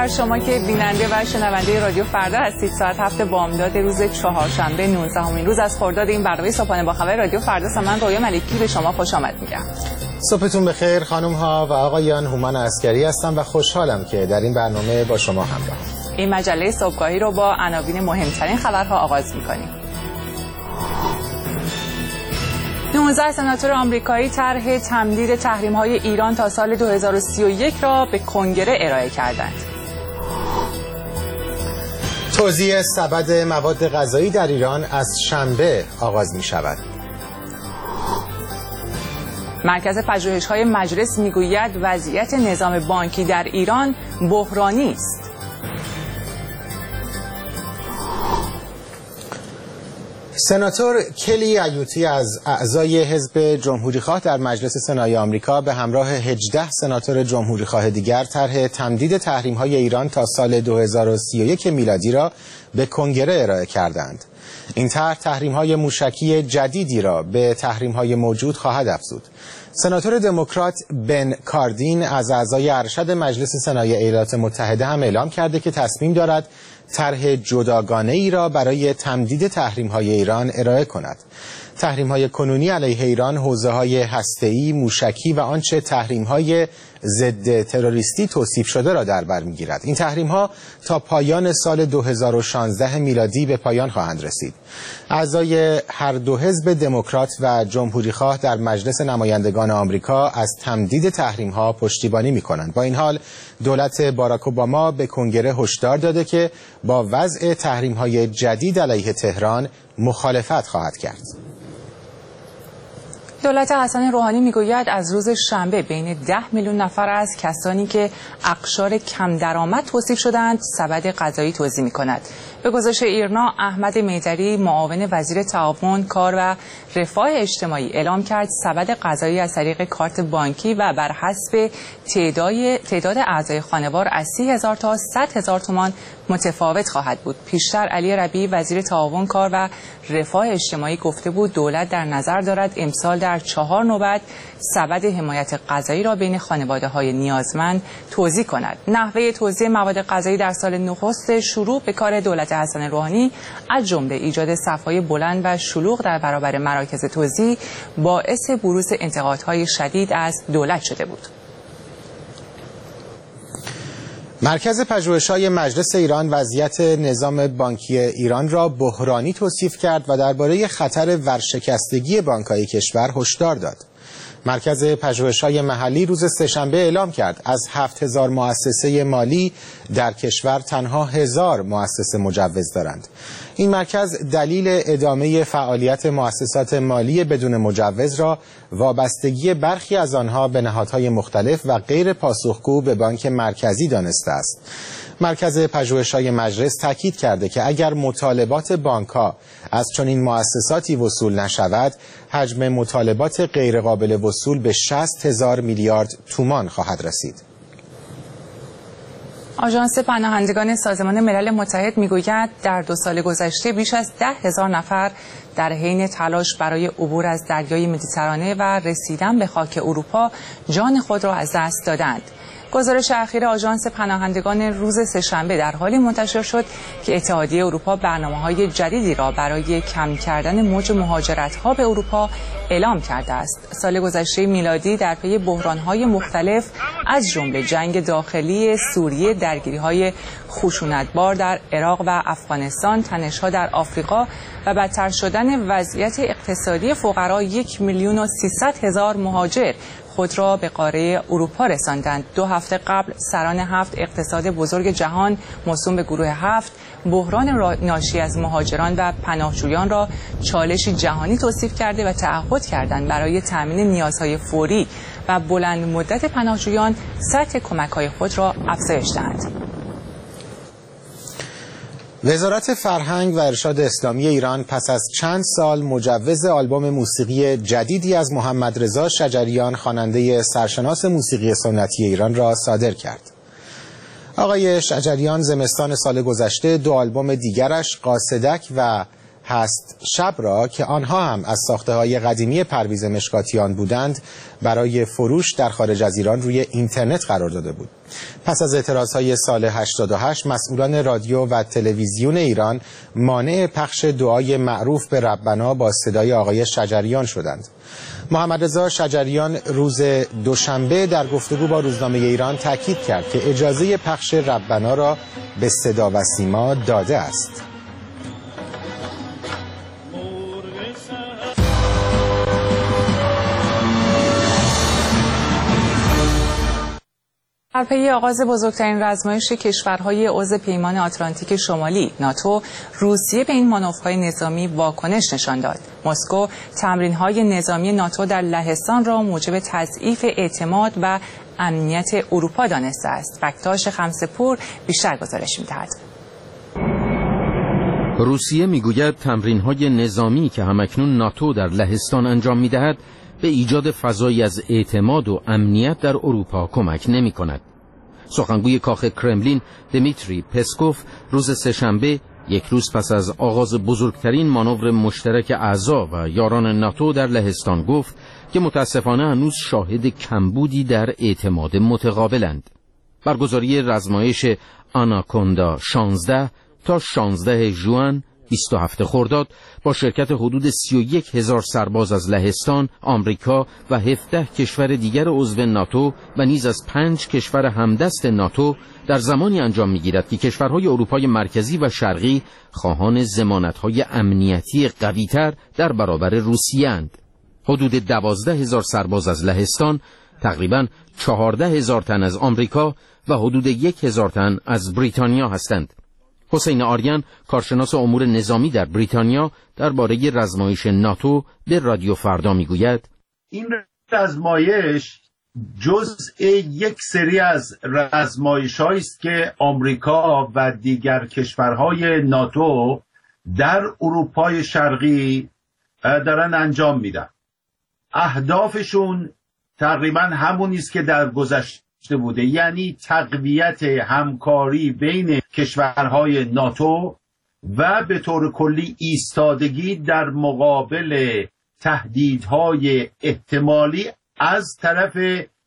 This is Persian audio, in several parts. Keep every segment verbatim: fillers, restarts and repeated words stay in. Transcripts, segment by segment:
بر شما که بیننده و شنونده رادیو فردا هستید. ساعت هفت بامداد روز چهارشنبه نوزدهمین روز از خرداد این برنامه صبحانه با خبر رادیو فردا است. من رویا ملکی به شما خوش آمد میگم. صبحتون بخیر خانم ها و آقایان. هومن عسکری هستم و خوشحالم که در این برنامه با شما همراه. این مجله صبحگاهی رو با عناوین مهمترین خبرها آغاز میکنیم. نوزده سناتور آمریکایی طرح تمدید تحریم‌های ایران تا سال دو هزار و سی و یک را به کنگره ارائه کردند. توزیع سبد مواد غذایی در ایران از شنبه آغاز می شود. مرکز پژوهش‌های مجلس میگوید وضعیت نظام بانکی در ایران بحرانی است. سناتور کلی ایوتی از اعضای حزب جمهوریخواه در مجلس سنای آمریکا به همراه هجده سناتور جمهوریخواه دیگر طرح تمدید تحریم‌های ایران تا سال دو هزار و سی و یک میلادی را به کنگره ارائه کردند. این طرح تحریم‌های موشکی جدیدی را به تحریم‌های موجود خواهد افزود. سناتور دموکرات بن کاردین از اعضای ارشد مجلس سنای ایالات متحده هم اعلام کرده که تصمیم دارد طرح جداگانه ای را برای تمدید تحریم‌های ایران ارائه کند. تحریم‌های کنونی علیه ایران حوزه‌های هسته‌ای، موشکی و آنچه تحریم‌های ضد تروریستی توصیف شده را در بر می‌گیرد. این تحریم‌ها تا پایان سال دو هزار و شانزده میلادی به پایان خواهند رسید. اعضای هر دو حزب دموکرات و جمهوریخواه در مجلس نمایندگان آمریکا از تمدید تحریم‌ها پشتیبانی می‌کنند. با این حال دولت باراک اوباما به کنگره هشدار داده که با وضع تحریم‌های جدید علیه تهران مخالفت خواهد کرد. دولت حسن روحانی میگوید از روز شنبه بین ده میلیون نفر از کسانی که اقشار کم درآمد توصیف شدند سبد غذایی توزیع می‌کند. به گزارش ایرنا، احمد میدری معاون وزیر تعاون، کار و رفاه اجتماعی اعلام کرد سبد غذایی از طریق کارت بانکی و بر حسب تعداد تعداد اعضای خانوار از سی هزار تا صد هزار تومان متفاوت خواهد بود. پیشتر علی ربیعی وزیر تعاون، کار و رفاه اجتماعی گفته بود دولت در نظر دارد امسال در چهار نوبت سبد حمایت غذایی را بین خانواده‌های نیازمند توزیع کند. نحوه توزیع مواد غذایی در سال نخست شروع به کار دولت حسن روحانی از جمله ایجاد صف‌های بلند و شلوغ در برابر مراکز توزیع باعث بروز انتقادهای شدید از دولت شده بود. مرکز پژوهش‌های مجلس ایران وضعیت نظام بانکی ایران را بحرانی توصیف کرد و درباره خطر ورشکستگی بانک‌های کشور هشدار داد. مرکز پژوهش‌های محلی روز سه‌شنبه اعلام کرد از هفت هزار مؤسسه مالی در کشور تنها هزار مؤسسه مجوز دارند. این مرکز دلیل ادامه فعالیت مؤسسات مالی بدون مجوز را وابستگی برخی از آنها به نهادهای مختلف و غیر پاسخگو به بانک مرکزی دانسته است. مرکز پژوهش‌های مجلس تاکید کرده که اگر مطالبات بانک‌ها از چنین مؤسساتی وصول نشود، حجم مطالبات غیرقابل وصول به شصت هزار میلیارد تومان خواهد رسید. آژانس پناهندگان سازمان ملل متحد میگوید در دو سال گذشته بیش از ده هزار نفر در حین تلاش برای عبور از دریای مدیترانه و رسیدن به خاک اروپا جان خود را از دست دادند. گزارش اخیر آژانس پناهندگان روز سه‌شنبه در حالی منتشر شد که اتحادیه اروپا برنامه‌های جدیدی را برای کم کردن موج مهاجرت‌ها به اروپا اعلام کرده است. سال گذشته میلادی در پی بحران‌های مختلف از جمله جنگ داخلی سوریه، درگیری‌های خشونتبار در عراق و افغانستان، تنش‌ها در آفریقا و بدتر شدن وضعیت اقتصادی فقرا یک میلیون و سیصد هزار مهاجر خود را به قاره اروپا رساندند. دو هفته قبل سران هفت اقتصاد بزرگ جهان موسوم به گروه هفت بحران ناشی از مهاجران و پناهجویان را چالشی جهانی توصیف کرده و تعهد کردند برای تامین نیازهای فوری و بلند مدت پناهجویان سطح کمک‌های خود را افزایش دهند. وزارت فرهنگ و ارشاد اسلامی ایران پس از چند سال مجوز آلبوم موسیقی جدیدی از محمد رضا شجریان خواننده سرشناس موسیقی سنتی ایران را صادر کرد. آقای شجریان زمستان سال گذشته دو آلبوم دیگرش قاصدک و هست شب را که آنها هم از ساخته‌های قدیمی پرویز مشکاتیان بودند برای فروش در خارج از ایران روی اینترنت قرار داده بود. پس از اعتراضهای سال هشتاد و هشت مسئولان رادیو و تلویزیون ایران مانع پخش دعای معروف به ربنا با صدای آقای شجریان شدند. محمد رضا شجریان روز دوشنبه در گفتگو با روزنامه ایران تاکید کرد که اجازه پخش ربنا را به صدا و سیما داده است. در پی آغاز بزرگترین رزمایش کشورهای عضو پیمان آتلانتیک شمالی ناتو، روسیه به این مانورهای نظامی واکنش نشان داد. مسکو تمرین‌های نظامی ناتو در لهستان را موجب تضعیف اعتماد و امنیت اروپا دانسته است. بکتاش خمسه‌پور بیشتر گزارش می‌دهد. روسیه میگوید تمرین‌های نظامی که همکنون ناتو در لهستان انجام می‌دهد به ایجاد فضایی از اعتماد و امنیت در اروپا کمک نمی کند. سخنگوی کاخ کرملین دمیتری پسکوف روز سه‌شنبه، یک روز پس از آغاز بزرگترین مانور مشترک اعضا و یاران ناتو در لهستان گفت که متاسفانه هنوز شاهد کمبودی در اعتماد متقابلند. برگزاری رزمایش آناکوندا شانزده تا شانزده ژوئن بیست و هفت خرداد با شرکت حدود سی و یک هزار سرباز از لهستان، آمریکا و هفده کشور دیگر عضو ناتو و نیز از پنج کشور همدست ناتو در زمانی انجام می‌گیرد که کشورهای اروپای مرکزی و شرقی خواهان ضمانت‌های امنیتی قوی‌تر در برابر روسیه اند. حدود دوازده هزار سرباز از لهستان، تقریباً چهارده هزار تن از آمریکا و حدود یک هزار تن از بریتانیا هستند. حسین آریان، کارشناس امور نظامی در بریتانیا، درباره رزمایش ناتو به رادیو فردا میگوید: این رزمایش جزء یک سری از رزمایش‌هایی است که آمریکا و دیگر کشورهای ناتو در اروپای شرقی دارن انجام میدن. اهدافشون تقریبا همونی است که در گذشته بوده، یعنی تقویت همکاری بین کشورهای ناتو و به طور کلی ایستادگی در مقابل تهدیدهای احتمالی از طرف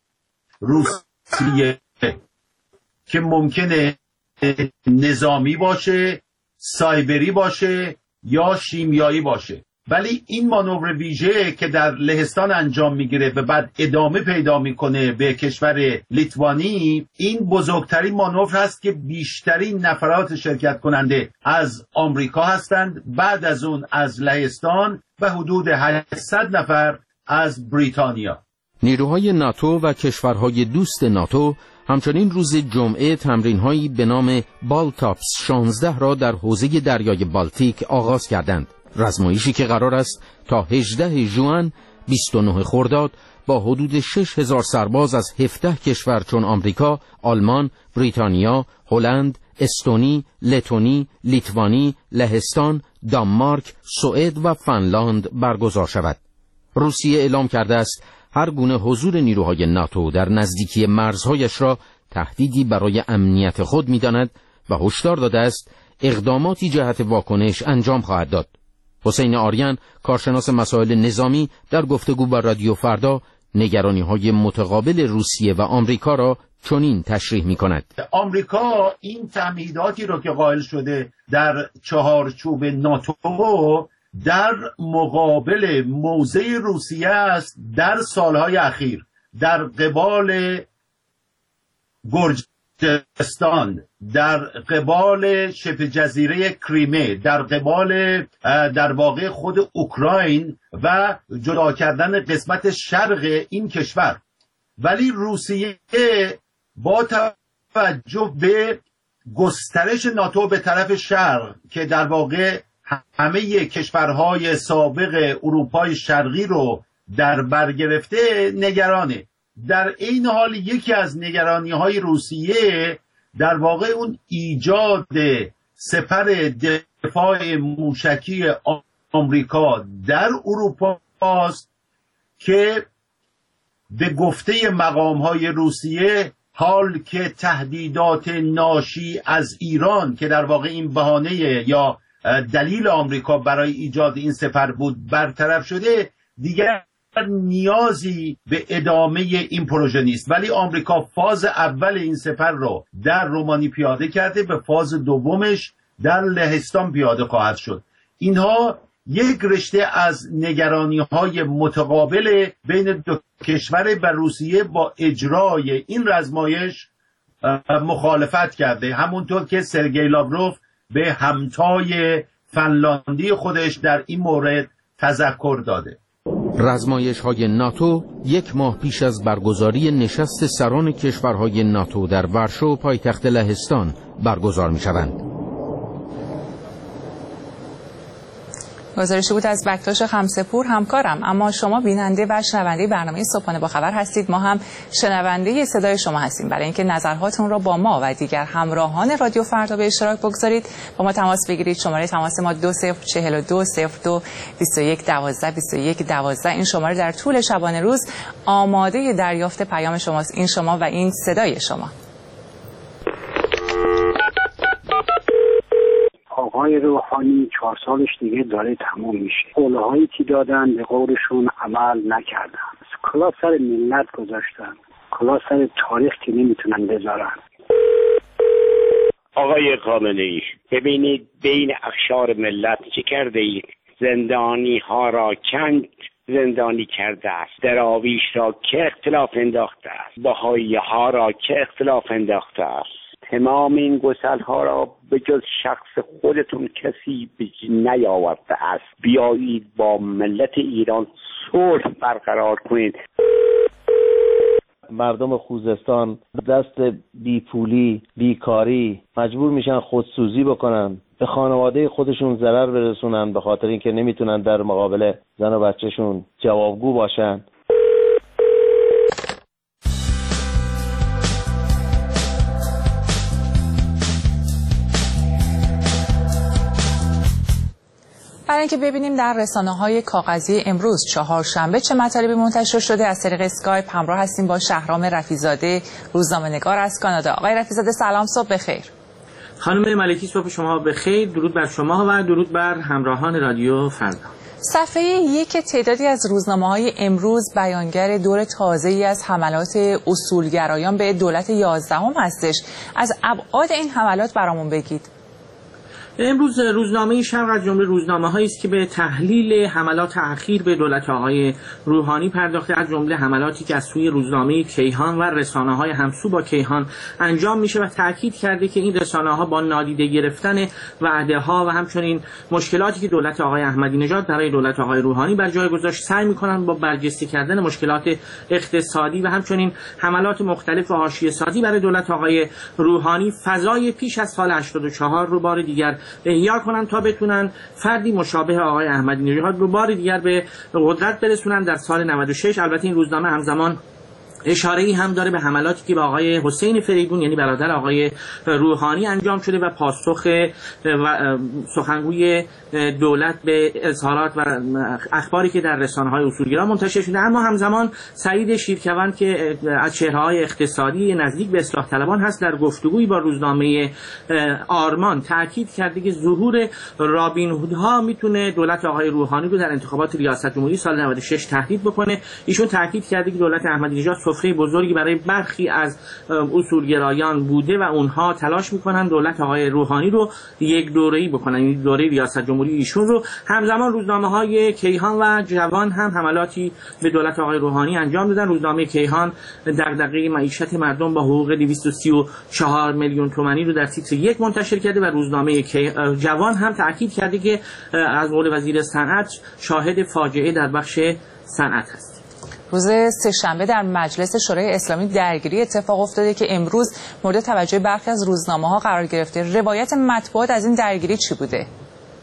روسیه که ممکنه نظامی باشه، سایبری باشه یا شیمیایی باشه. ولی این مانور ویژه که در لهستان انجام میگیره و بعد ادامه پیدا میکنه به کشور لیتوانی، این بزرگترین مانور هست که بیشترین نفرات شرکت کننده از آمریکا هستند، بعد از اون از لهستان و حدود هشتصد نفر از بریتانیا. نیروهای ناتو و کشورهای دوست ناتو همچنین روز جمعه تمرین‌هایی به نام بالتاپس شانزده را در حوزه دریای بالتیک آغاز کردند. رزمایشی که قرار است تا هجدهم ژوئن بیست و نهم خرداد با حدود شش هزار سرباز از هفده کشور چون آمریکا، آلمان، بریتانیا، هلند، استونی، لتونی، لیتوانی، لهستان، دانمارک، سوئد و فنلاند برگزار شود. روسیه اعلام کرده است هر گونه حضور نیروهای ناتو در نزدیکی مرزهایش را تهدیدی برای امنیت خود می‌داند و هشدار داده است اقداماتی جهت واکنش انجام خواهد داد. حسین آریان، کارشناس مسائل نظامی، در گفتگو با رادیو فردا نگرانی‌های متقابل روسیه و آمریکا را چنین تشریح می‌کند: آمریکا این تمهیداتی را که قائل شده در چهارچوب ناتو در مقابل موضع روسیه است در سالهای اخیر، در قبال گرجستان، در قبال شبه جزیره کریمه، در قبال در واقع خود اوکراین و جدا کردن قسمت شرق این کشور. ولی روسیه با توجه به گسترش ناتو به طرف شرق که در واقع همه کشورهای سابق اروپای شرقی رو در بر گرفته نگرانه. در این حال یکی از نگرانی‌های روسیه در واقع اون ایجاد سپر دفاع موشکی آمریکا در اروپا است که به گفته مقام‌های روسیه حال که تهدیدات ناشی از ایران که در واقع این بهانه یا دلیل آمریکا برای ایجاد این سپر بود برطرف شده، دیگر نیازی به ادامه این پروژه نیست. ولی آمریکا فاز اول این سپر رو در رومانی پیاده کرده، به فاز دومش در لهستان پیاده خواهد شد. اینها یک رشته از نگرانی‌های متقابل بین دو کشور و روسیه با اجرای این رزمایش مخالفت کرده، همونطور که سرگئی لاوروف به همتای فنلاندی خودش در این مورد تذکر داده. رزمایش های ناتو یک ماه پیش از برگزاری نشست سران کشورهای ناتو در ورشو پایتخت لهستان برگزار می شوند. گزارشی بود از بکتاش خمسه‌پور، همکارم. اما شما بیننده و شنونده برنامه صبحانه با خبر هستید، ما هم شنونده صدای شما هستیم. برای اینکه نظرهاتون را با ما و دیگر همراهان رادیو فردا به اشتراک بگذارید، با ما تماس بگیرید. شماره تماس ما دو صفر چهل و دو صفر دو بیست و یک دوازده بیست و یک دوازده. این شماره در طول شبانه روز آماده دریافت پیام شماست. این شما و این صدای شما. آقای روحانی چهار سالش دیگه داره تموم میشه. قولهایی که دادن به قولشون عمل نکردن. کلا سر ملت گذاشتن، کلا سر تاریخ که نمیتونن بذارن. آقای خامنه‌ای، ببینید بین اقشار ملت چه کرده اید؟ زندانی ها را کند زندانی کرده است، دراویش را که اختلاف انداخته است، بهایی ها را که اختلاف انداخته است. تمام این گسل ها را به جز شخص خودتون کسی نیاورده است. بیایید با ملت ایران صلح برقرار کنید. مردم خوزستان دست بیپولی، بیکاری مجبور میشن خودسوزی بکنن، به خانواده خودشون ضرر برسونن به خاطر اینکه نمیتونن در مقابل زن و بچهشون جوابگو باشن. برای اینکه ببینیم در رسانه‌های کاغذی امروز چهارشنبه چه مطالبی منتشر شده، از طریق اسکایپ همراه هستیم با شهرام رفیع‌زاده، روزنامه‌نگار از کانادا. آقای رفیع‌زاده سلام، صبح بخیر. خانم ملکی صبح شما بخیر، درود بر شما و درود بر همراهان رادیو فردا. صفحه یک تعدادی از روزنامه‌های امروز بیانگر دور تازه‌ای از حملات اصولگرایان به دولت یازدهم هستش. از ابعاد این حملات برامون بگید. امروز روزنامه شرق از جمله روزنامه‌هایی است که به تحلیل حملات اخیر به دولت آقای روحانی پرداخته، از جمله حملاتی که از سوی روزنامه کیهان و رسانه‌های همسو با کیهان انجام میشه و تاکید کرده که این رسانه‌ها با نادیده گرفتن وعده‌ها و همچنین مشکلاتی که دولت آقای احمدی نژاد برای دولت آقای روحانی بر جای گذاشت سعی می‌کنن با برجسته کردن مشکلات اقتصادی و همچنین حملات مختلف و حاشیه‌سازی برای دولت آقای روحانی فضای پیش از سال هشتاد و چهار رو بار دیگر احیا کنن تا بتونن فردی مشابه آقای احمدی نژاد رو بار دیگر به قدرت برسونن در سال نود و شش. البته این روزنامه همزمان اشاره‌ای هم داره به حملاتی که به آقای حسین فریدون یعنی برادر آقای روحانی انجام شده و پاسخ و سخنگوی دولت به اظهارات و اخباری که در رسانه‌های اصولگرا منتشر شده. اما همزمان سعید شیرکوان که از چهره‌های اقتصادی نزدیک به اصلاح طلبان هست، در گفتگویی با روزنامه آرمان تاکید کرده که ظهور رابین هودها میتونه دولت آقای روحانی رو در انتخابات ریاست جمهوری سال نود و شش تهدید بکنه. ایشون تاکید کرده که دولت احمدی نژاد سفره بزرگی برای برخی از اصولگرایان بوده و اونها تلاش میکنن دولت آقای روحانی رو یک دوره‌ای بکنن، این دوره ریاست جمهوری ایشون رو. همزمان روزنامه‌های کیهان و جوان هم حملاتی به دولت آقای روحانی انجام دادن. روزنامه کیهان دغدغه معیشت مردم با حقوق دویست و سی و چهار میلیون تومانی رو در تیتر یک منتشر کرده و روزنامه جوان هم تاکید کرده که از قول وزیر صنعت شاهد فاجعه در بخش صنعت هست. روز سه‌شنبه در مجلس شورای اسلامی درگیری اتفاق افتاده که امروز مورد توجه برخی از روزنامه‌ها قرار گرفته. روایت مطبوعات از این درگیری چی بوده؟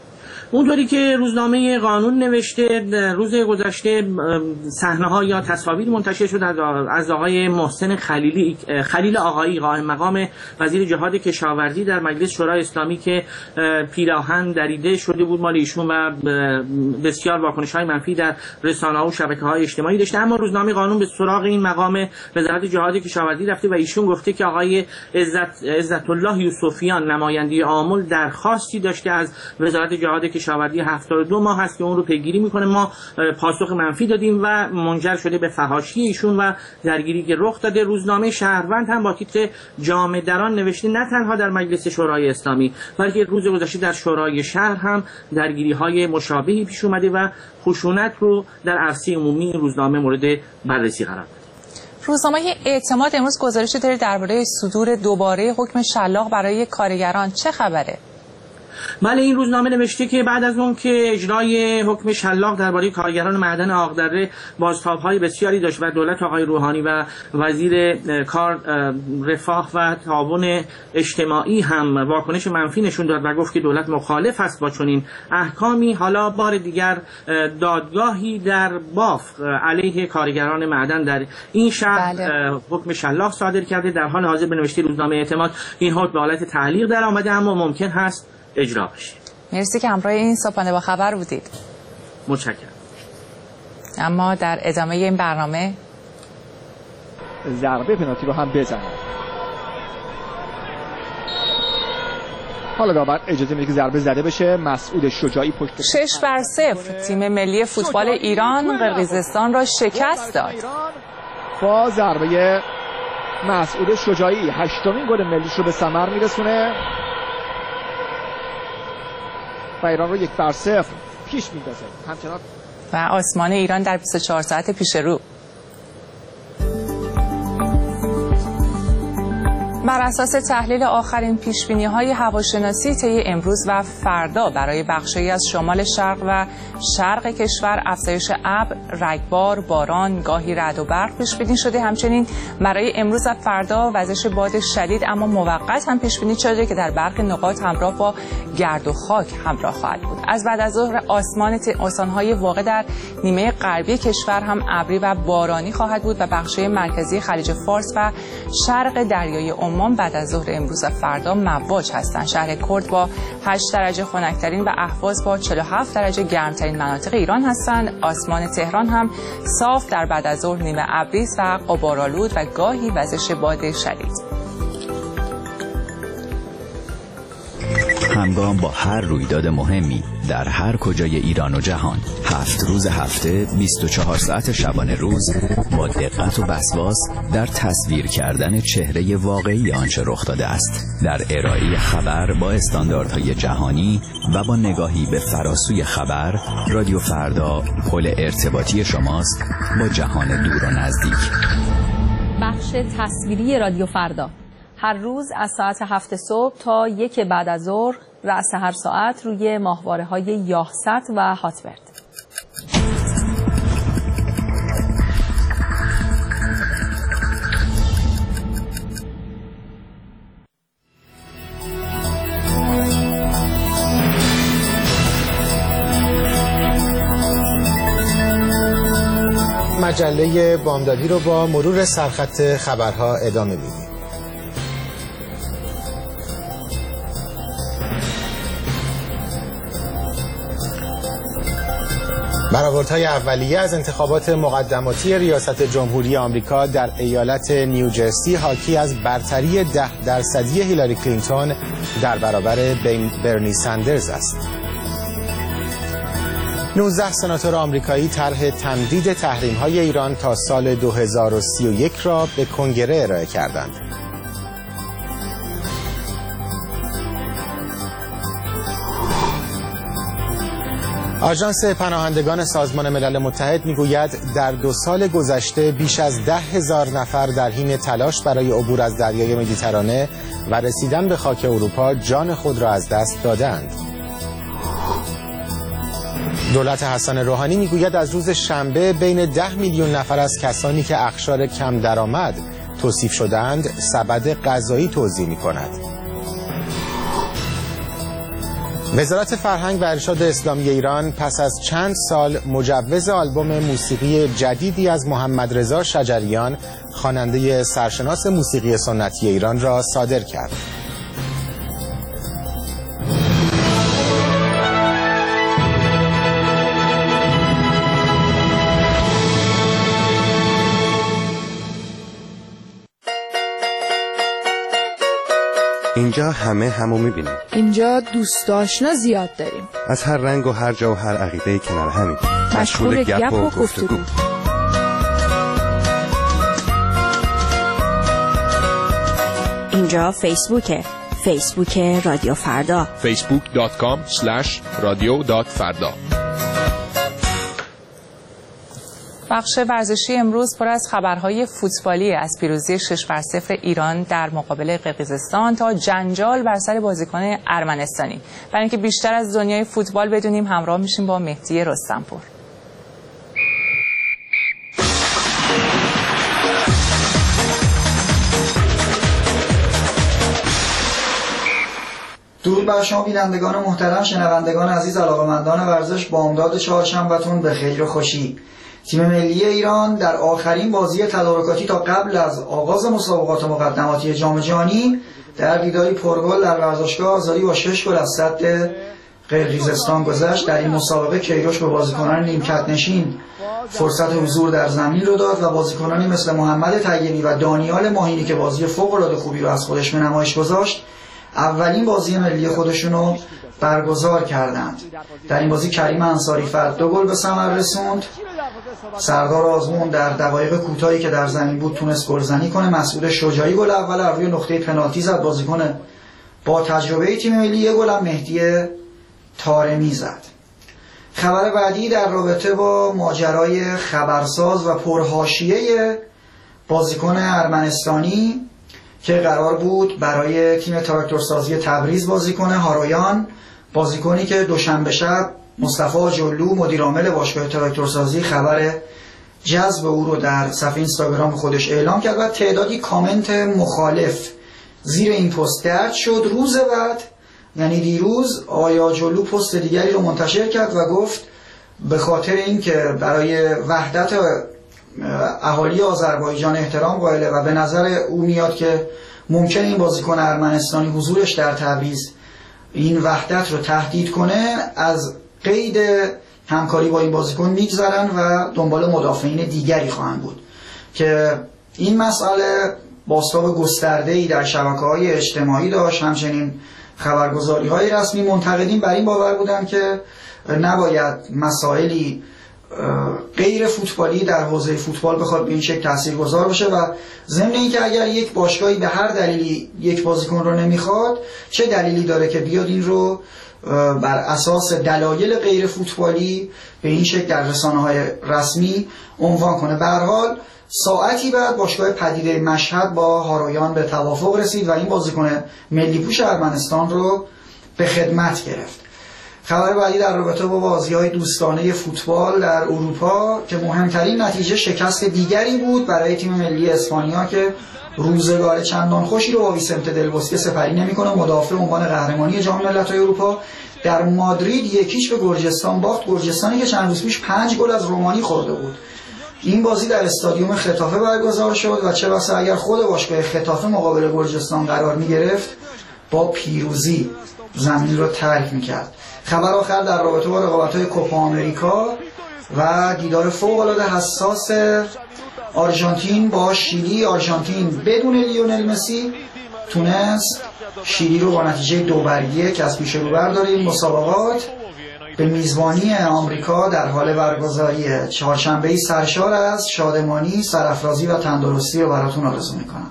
اونطوری که روزنامه قانون نوشته، روز گذشته صحنه‌ها یا تصاویر منتشر شد از آقای محسن خلیلی خلیل آقایی قائم مقام وزیر جهاد کشاورزی در مجلس شورای اسلامی که پیراهن دریده شده بود مال ایشون و بسیار واکنش‌های منفی در رسانه‌ها و شبکه‌های اجتماعی داشته. اما روزنامه قانون به سراغ این مقام وزارت جهاد کشاورزی رفته و ایشون گفته که آقای عزت عزت الله یوسفیان نماینده آمل درخواستی داشته از وزارت جهاد کشاورزی هفتاد و دو ماه هست که اون رو پیگیری میکنه. ما پاسخ منفی دادیم و منجر شده به فحاشی ایشون و درگیری که رخ داده. روزنامه شهروند هم با تیتر جامه دران نوشته نه تنها در مجلس شورای اسلامی بلکه روز گذشته در شورای شهر هم درگیری‌های مشابهی پیش اومده و خشونت رو در عرصه عمومی این روزنامه مورد بررسی قرار داد. روزنامه اعتماد امروز گزارشی داره درباره صدور دوباره حکم شلاق برای کارگران. چه خبره؟ بله، این روزنامه نوشته که بعد از اون که اجرای حکم شلاق درباره کارگران معدن آقدره بازتاب‌های بسیاری داشت و دولت آقای روحانی و وزیر کار، رفاه و تعاون اجتماعی هم واکنش منفی نشون داد و گفت که دولت مخالف است با چنین احکامی، حالا بار دیگر دادگاهی در باف علیه کارگران معدن در این شهر بله. حکم شلاق صادر کرده. در حال حاضر به نوشته روزنامه اعتماد این حکم به حالت تعلیق در آمده اما ممکن هست اجرا بشه. مرسی که همراه این صبحانه با خبر بودید. متشکرم. اما در ادامه این برنامه ضربه پنالتی رو هم بزنه. حالا داور اجازه میده که ضربه زده بشه. مسعود شجاعی پشت شش بر صفر تیم ملی فوتبال ایران قرقیزستان را شکست داد. با ضربه مسعود شجاعی هشتمین گل ملیش رو به ثمر میرسونه و ایران رو یک بر صفر پیش میندازه. همچنان و آسمان ایران در بیست و چهار ساعت پیش رو. بر اساس تحلیل آخرین پیشبینی‌های هواشناسی طی امروز و فردا برای بخشی از شمال شرق و شرق کشور افزایش ابر، رگبار، باران، گاهی رعد و برق پیشبینی شده. همچنین برای امروز و فردا وزش باد شدید اما موقت هم پیشبینی شده که در برخی نقاط همراه با گرد و خاک همراه خواهد بود. از بعد از ظهر آسمان استان‌های واقع در نیمه غربی کشور هم ابری و بارانی خواهد بود و بخش‌های مرکزی خلیج فارس و شرق دریای عمان بعد از ظهر امروز و فردا مواج هستند. شهر کرد با هشت درجه خنک‌ترین و اهواز با چهل و هفت درجه گرمترین مناطق ایران هستند. آسمان تهران هم صاف در بعد از ظهر نیمه ابری است و غبارآلود و گاهی وزش باد شدید. همگام با هر رویداد مهمی در هر کجای ایران و جهان، هفت روز هفته، بیست و چهار ساعت شبانه روز، با دقت و وسواس در تصویر کردن چهره واقعی آنچه رخ داده است، در ارائه خبر با استانداردهای جهانی و با نگاهی به فراسوی خبر. رادیو فردا پل ارتباطی شماست با جهان دور و نزدیک. بخش تصویری رادیو فردا هر روز از ساعت هفت صبح تا یک بعد از ظهر، رأس هر ساعت روی ماهواره‌های یاهصد و هاتبرد. مجله بامدادی رو با مرور سرخط خبرها ادامه میدیم. برآوردهای اولیه از انتخابات مقدماتی ریاست جمهوری آمریکا در ایالت نیوجرسی حاکی از برتری ده درصدی هیلاری کلینتون در برابر برنی سندرز است. نوزده سناتور آمریکایی طرح تمدید تحریم‌های ایران تا سال دو هزار و سی و یک را به کنگره ارائه کردند. آژانس پناهندگان سازمان ملل متحد میگوید در دو سال گذشته بیش از ده هزار نفر در حین تلاش برای عبور از دریای مدیترانه و رسیدن به خاک اروپا جان خود را از دست دادند. دولت حسن روحانی میگوید از روز شنبه بین ده میلیون نفر از کسانی که اقشار کم درآمد توصیف شدند سبد غذایی توزیع می‌کند. وزارت فرهنگ و ارشاد اسلامی ایران پس از چند سال مجوز آلبوم موسیقی جدیدی از محمد رضا شجریان، خواننده سرشناس موسیقی سنتی ایران را صادر کرد. اینجا همه همو میبینیم. اینجا دوست آشنا زیاد داریم. از هر رنگ و هر جا و هر عقیده کنار همین. مشغول گپ و گفتگو. اینجا فیسبوکه. فیسبوک رادیو فردا. فیسبوک دات کام اسلش رادیو دات فردا. بخش ورزشی امروز پر از خبرهای فوتبالی، از پیروزی شش بر صفر ایران در مقابل قرقیزستان تا جنجال بر سر بازیکن ارمنستانی. برای اینکه بیشتر از دنیای فوتبال بدونیم همراه میشیم با مهدی رستمپور. درود بر شما بینندگان محترم، شنوندگان عزیز، علاقه‌مندان ورزش، بامداد چهارشنبه‌تون به خیر و خوشی. تیم ملی ایران در آخرین بازی تدارکاتی تا قبل از آغاز مسابقات مقدماتی جام جهانی در دیداری پرگل در ورزشگاه آزادی با شش گل از سد قرقیزستان گذشت. در این مسابقه کیروش به بازیکنان نیمکت نشین فرصت حضور در زمین رو داد و بازیکنانی مثل محمد طیبی و دانیال ماهینی که بازی فوق‌العاده خوبی رو از خودش به نمایش گذاشت، اولین بازی ملی خودشونو برگزار کردند. در این بازی کریم انصاری فرد دو گل به ثمر رسوند. سردار آزمون در دقایق کوتاهی که در زمین بود تونست گلزنی کنه. مسعود شجاعی گل اول از روی نقطه پنالتی زد، بازیکن با تجربه تیم ملی. یک گل هم مهدی طارمی زد. خبر بعدی در رابطه با ماجرای خبرساز و پرحاشیه بازیکن ارمنستانی که قرار بود برای تیم تراکتورسازی تبریز بازی کنه، هارویان، بازیکنی که دوشنبه شب مصطفی جلو مدیر عامل باشگاه تراکتورسازی خبر جذب او رو در صفحه اینستاگرام خودش اعلام کرد و تعدادی کامنت مخالف زیر این پست درج شد. روز بعد یعنی دیروز آیا جلو پست دیگری رو منتشر کرد و گفت به خاطر اینکه برای وحدت اهالی آذربایجان احترام قائله و به نظر او میاد که ممکن این بازیکن ارمنستانی حضورش در تبریز این وحدت رو تهدید کنه، از قید همکاری با این بازیکن میگذرن و دنبال مدافعین دیگری خواهند بود که این مسئله بازتاب گسترده‌ای در شبکه‌های اجتماعی داشت. همچنین خبرگزاری‌های رسمی. منتقدین بر این باور بودند که نباید مسائلی غیر فوتبالی در حوزه فوتبال بخواد به این شکل تاثیرگذار باشه و ضمن اینکه اگر یک باشگاهی به هر دلیلی یک بازیکن رو نمیخواد، چه دلیلی داره که بیاد این رو بر اساس دلایل غیر فوتبالی به این شکل در رسانه‌های رسمی عنوان کنه. به هر حال ساعتی بعد باشگاه پدیده مشهد با هارویان به توافق رسید و این بازیکن ملی پوش ارمنستان رو به خدمت گرفت. خبر بعدی در رابطه با بازی‌های دوستانه فوتبال در اروپا که مهمترین نتیجه شکست دیگری بود برای تیم ملی اسپانیا که روزگار چندان خوشی رو با ویسنته دل بوسکه سپری نمی‌کنه. مدافع عنوان قهرمانی جام ملت‌های اروپا در مادرید یکیش به گرجستان باخت. گرجستانی که چند روز پیش پنج گل از رومانی خورده بود. این بازی در استادیوم خطافه برگزار شد و چه بسا اگر خود باشگاه خطافه مقابل گرجستان قرار می‌گرفت با پیروزی زمین رو ترک می‌کرد. خبر آخر در رابطه با رقابت‌های کوپا آمریکا و دیدار فوق‌العاده حساس آرژانتین با شیلی. آرژانتین بدون لیونل مسی تونست شیلی رو با نتیجه دو بر یک از پیش رو برداره. این مسابقات به میزبانی آمریکا در حال برگزاری چهارشنبه‌ای سرشار از شادمانی، سرافرازی و تندرستی رو براتون آرزو می‌کنم.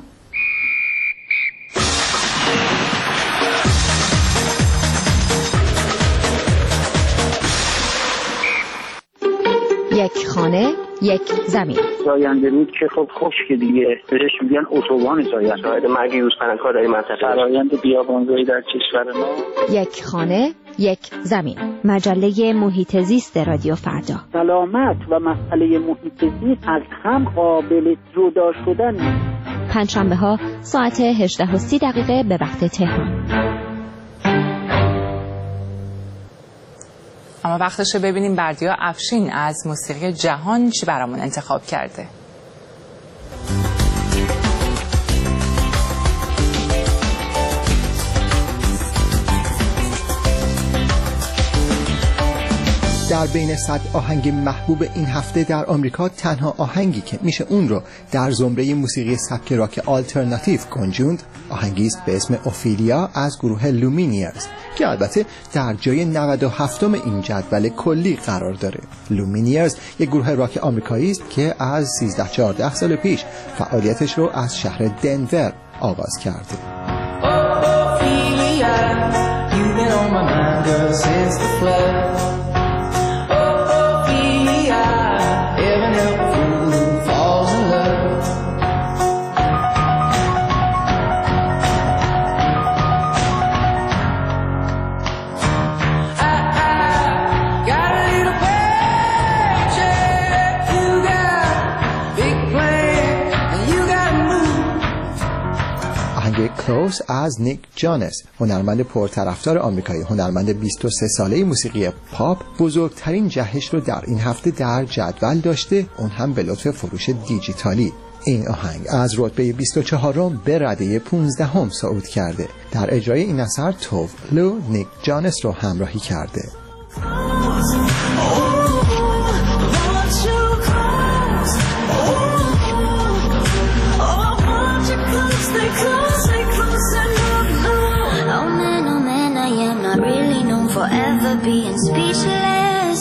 یک خانه یک زمین. زاینده رود که خب خشک دیگه، بهش میگن اتوبان زاینده. شاید مرگ یوزپلنگ‌ها در این منطقه. فرآیند بیابانزایی در کشور ما. یک خانه یک زمین. مجله محیط زیست رادیو فردا. سلامت و مسئله محیط زیست از هم قابل جدا شدن نیست. پنجشنبه ها ساعت هجده و سی دقیقه به وقت تهران. اما وقتشه ببینیم بردیا افشین از موسیقی جهان چی برامون انتخاب کرده. در بین صد آهنگ محبوب این هفته در آمریکا تنها آهنگی که میشه اون رو در زمره موسیقی سبک راک آلترناتیو گنجوند آهنگی است به اسم اوفیلیا از گروه لومینیرز که البته در جای نود و هفتم این جدول کلی قرار داره. لومینیرز یک گروه راک آمریکایی است که از سیزده چهارده سال پیش فعالیتش رو از شهر دنور آغاز کرده. کلوز از نیک جانس، هنرمند پرطرفدار آمریکایی، هنرمند بیست و سه ساله موسیقی پاپ، بزرگترین جهش رو در این هفته در جدول داشته، اون هم به لطف فروش دیجیتالی. این آهنگ از رتبه بیست و چهارم به رده پانزدهم صعود کرده. در اجرای این اثر توو لو نیک جانس رو همراهی کرده. Forever being speechless,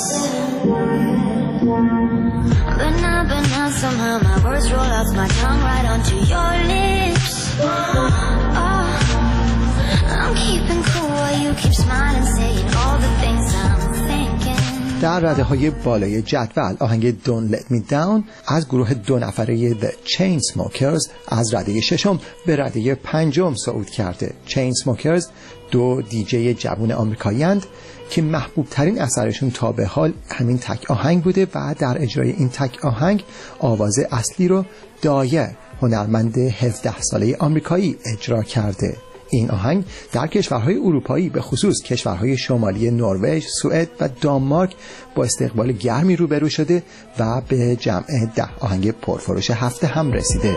but now, but now somehow my words roll off my tongue right onto your lips. Oh, I'm keeping cool while you keep smiling, saying all the things I'm thinking. در رده های بالای جدول آهنگ Don't Let Me Down از گروه دو نفره The Chainsmokers از رده ششم به رده پنجم صعود کرده. Chainsmokers دو دیجی جوان آمریکایی‌اند که محبوب ترین اثرشون تا به حال همین تک آهنگ بوده و در اجرای این تک آهنگ آواز اصلی رو دایر، هنرمند هفده ساله آمریکایی اجرا کرده. این آهنگ در کشورهای اروپایی به خصوص کشورهای شمالی نروژ، سوئد و دانمارک با استقبال گرمی روبرو شده و به جمع ده آهنگ پرفروش هفته هم رسیده.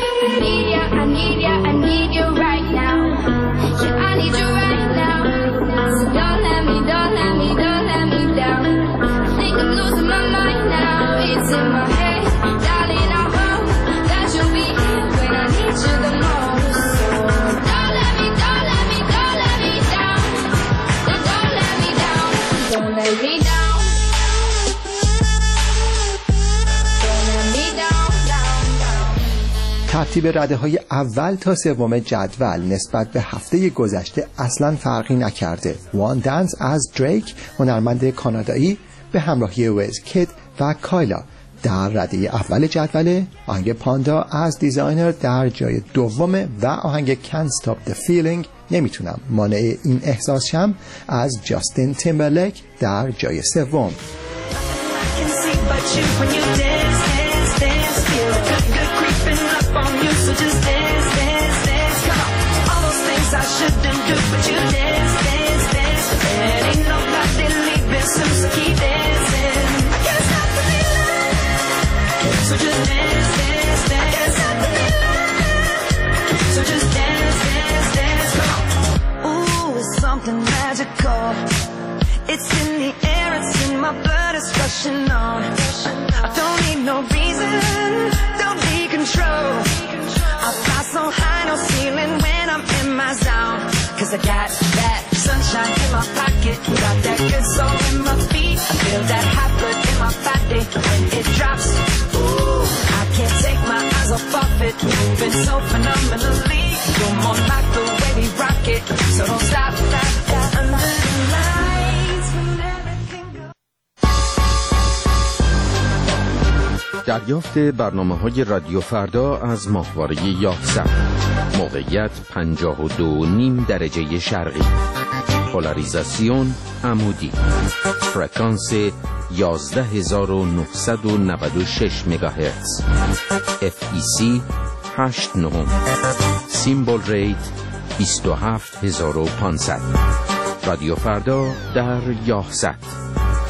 ترتیب رده های اول تا سوم جدول نسبت به هفته گذشته اصلا فرقی نکرده. وان دنس از دریک، هنرمند کانادایی، به همراهی ویز کید و کایلا در رده اول جدول. آهنگ پاندا از دیزاینر در جای دوم و آهنگ Can't Stop the Feeling، نمیتونم مانع این احساس شم، از جاستین تیمبرلیک در جای سوم. It's in the air, it's in my blood, it's rushing on. I don't need no reason, don't need control. I fly so high, no ceiling when I'm in my zone. Cause I got that sunshine in my pocket, got that good soul in my feet. I feel that hot blood in my body when it drops. Ooh, I can't take my eyes off of it, moving so phenomenally. You're more like the way we rock it, so don't stop, stop, stop. Under the lights when everything goes. دریافت برنامه‌های رادیو فردا از ماهواره یاهصد. موقعیت پنجاه و دو و نیم درجه شرقی. پولاریزاسیون عمودی. فرکانس یازده هزار و نهصد و نود و شش مگاهرتز. اف ای سی هشت نهم. سیمبل ریت بیست و هفت هزار و پانصد. رادیو فردا در یاهصد.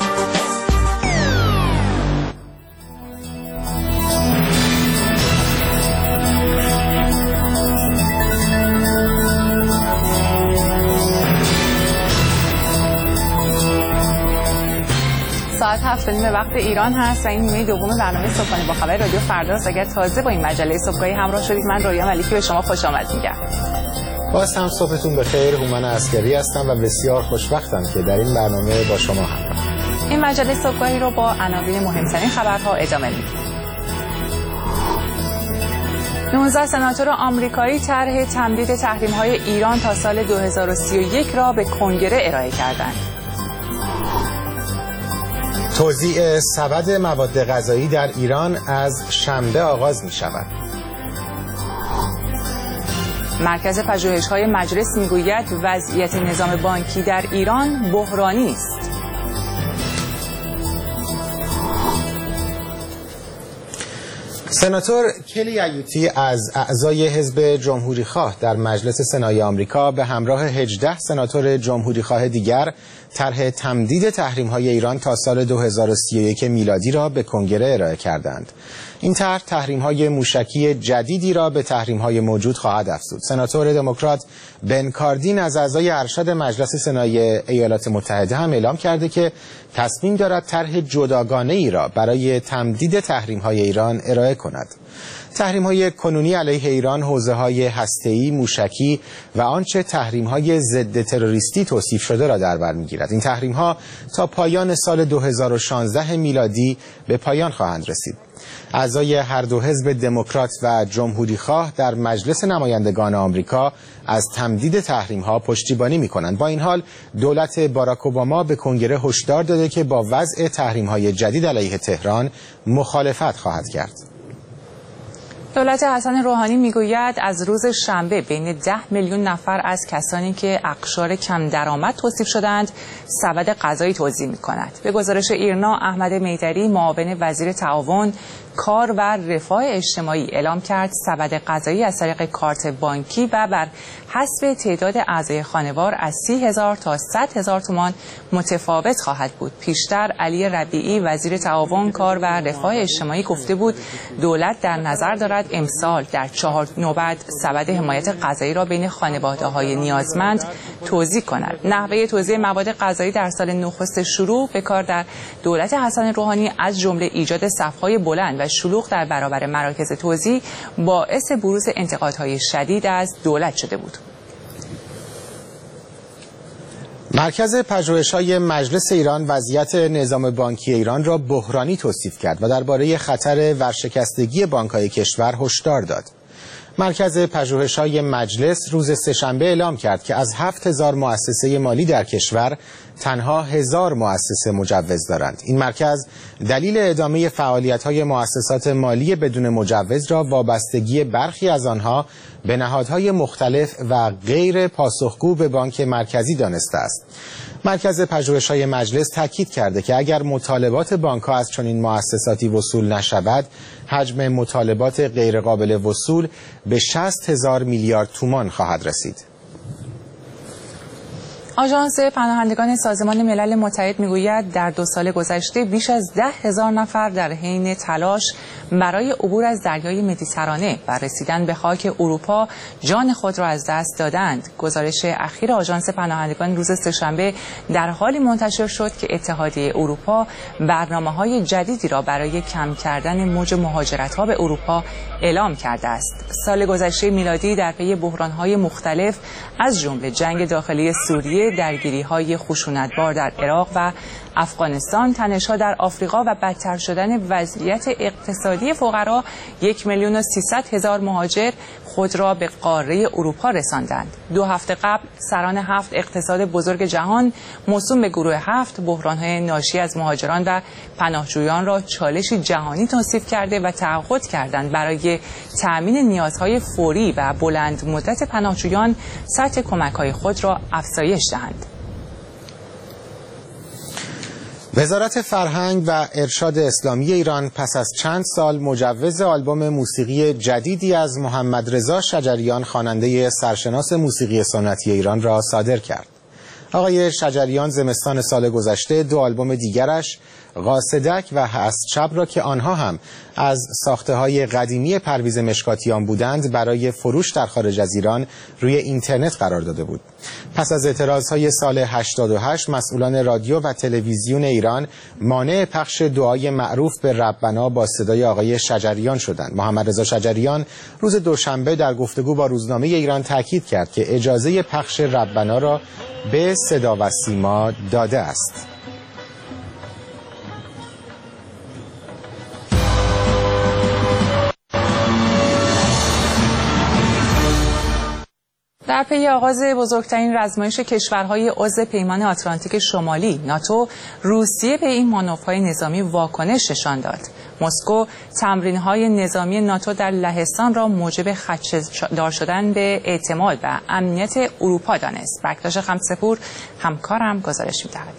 هفت و نیم وقت ایران هست و این نیمه دوم برنامه صبحانه با خبر رادیو فرداست. اگر تازه با این مجله صبحگاهی همراه شدید، من رویا ملیکی به شما خوش آمد میگم. باز هم صبحتون بخیر. هومن عسکری هستم و بسیار خوشبختم که در این برنامه با شما هم. این مجله صبحگاهی رو با عناوین مهمترین خبرها ادامه میدیم. نوزده سناتور آمریکایی طرح تمدید تحریم‌های ایران تا سال دو هزار و سی و یک را به کنگره ارائه کردند. توزیع سبد مواد غذایی در ایران از شنبه آغاز می شود. مرکز پژوهش‌های مجلس می‌گوید وضعیت نظام بانکی در ایران بحرانی است. سناتور کلی ایوتی از اعضای حزب جمهوریخواه در مجلس سنای آمریکا به همراه هجده سناتور جمهوریخواه دیگر طرح تمدید تحریم‌های ایران تا سال دو هزار و سی و یک میلادی را به کنگره ارائه کردند. این طرح تحریم‌های موشکی جدیدی را به تحریم‌های موجود خواهد افزود. سناتور دموکرات بن کاردین از اعضای ارشد مجلس سنای ایالات متحده هم اعلام کرده که تصمیم دارد طرح جداگانه‌ای را برای تمدید تحریم‌های ایران ارائه کند. تحریم‌های کنونی علیه ایران حوزه‌های هسته‌ای، موشکی و آنچه تحریم‌های ضد تروریستی توصیف شده را در بر می‌گیرد. این تحریم‌ها تا پایان سال دو هزار و شانزده میلادی به پایان خواهند رسید. اعضای هر دو حزب دموکرات و جمهوریخواه در مجلس نمایندگان آمریکا از تمدید تحریم‌ها پشتیبانی می‌کنند. با این حال دولت باراک اوباما به کنگره هشدار داده که با وضع تحریم‌های جدید علیه تهران مخالفت خواهد کرد. دولت حسن روحانی میگوید از روز شنبه بین ده میلیون نفر از کسانی که اقشار کم درآمد توصیف شدند سبد غذایی توزیع می‌کند. به گزارش ایرنا، احمد میدری معاون وزیر تعاون، کار و رفاه اجتماعی اعلام کرد سبد غذایی از طریق کارت بانکی و بر حسب تعداد اعضای خانوار از سی هزار تا صد هزار تومان متفاوت خواهد بود. پیشتر علی ربیعی وزیر تعاون، کار و رفاه اجتماعی گفته بود دولت در نظر دارد امسال در چهار نوبت سبد حمایت غذایی را بین خانواده‌های نیازمند توزیع کند. نحوه توزیع مواد غذایی در سال نخست شروع به کار در دولت حسن روحانی از جمله ایجاد صف‌های بلند و شلوغ در برابر مراکز توزیع باعث بروز انتقادهای شدید از دولت شده بود. مرکز پژوهش‌های مجلس ایران وضعیت نظام بانکی ایران را بحرانی توصیف کرد و درباره خطر ورشکستگی بانک‌های کشور هشدار داد. مرکز پژوهش‌های مجلس روز سه‌شنبه اعلام کرد که از هفت هزار مؤسسه مالی در کشور تنها هزار مؤسسه مجوز دارند. این مرکز دلیل ادامه فعالیت‌های مؤسسات مالی بدون مجوز را وابستگی برخی از آنها به نهادهای مختلف و غیر پاسخگو به بانک مرکزی دانسته است. مرکز پژوهش‌های مجلس تاکید کرده که اگر مطالبات بانک‌ها از چنین مؤسساتی وصول نشود، حجم مطالبات غیرقابل وصول به شصت هزار میلیارد تومان خواهد رسید. آژانس پناهندگان سازمان ملل متحد میگوید در دو سال گذشته بیش از ده هزار نفر در حین تلاش برای عبور از دریای مدیترانه و رسیدن به خاک اروپا جان خود را از دست دادند. گزارش اخیر آژانس پناهندگان روز سه‌شنبه در حالی منتشر شد که اتحادیه اروپا برنامه‌های جدیدی را برای کم کردن موج مهاجرت‌ها به اروپا اعلام کرده است. سال گذشته میلادی در پی بحران‌های مختلف از جمله جنگ داخلی سوریه، درگیری‌های خشونتبار در عراق و افغانستان، تنش‌ها در آفریقا و بدتر شدن وضعیت اقتصادی فقرا، یک میلیون و سیصد هزار مهاجر خود را به قاره اروپا رساندند. دو هفته قبل سران هفت اقتصاد بزرگ جهان موسوم به گروه هفت بحران‌های ناشی از مهاجران و پناهجویان را چالشی جهانی توصیف کرده و تعهد کردند برای تأمین نیازهای فوری و بلند مدت پناهجویان سطح کمک‌های خود را افزایش دهند. وزارت فرهنگ و ارشاد اسلامی ایران پس از چند سال مجوز آلبوم موسیقی جدیدی از محمد رضا شجریان خواننده سرشناس موسیقی سنتی ایران را صادر کرد. آقای شجریان زمستان سال گذشته دو آلبوم دیگرش قاصدک و هستچپ را که آنها هم از ساخته‌های قدیمی پرویز مشکاتیان بودند برای فروش در خارج از ایران روی اینترنت قرار داده بود. پس از اعتراضهای سال هشتاد و هشت مسئولان رادیو و تلویزیون ایران مانع پخش دعای معروف به ربنا با صدای آقای شجریان شدند. محمد رضا شجریان روز دوشنبه در گفتگو با روزنامه ایران تاکید کرد که اجازه پخش ربنا را به صدا و سیما داده است. در پی آغاز بزرگترین رزمایش کشورهای عضو پیمان آتلانتیک شمالی ناتو، روسیه به این مانورهای نظامی واکنش نشان داد. مسکو تمرین‌های نظامی ناتو در لهستان را موجب خدشه‌دار شدن به اعتماد و امنیت اروپا دانست. بکتاش خمسپور همکارم گزارش می‌دهد.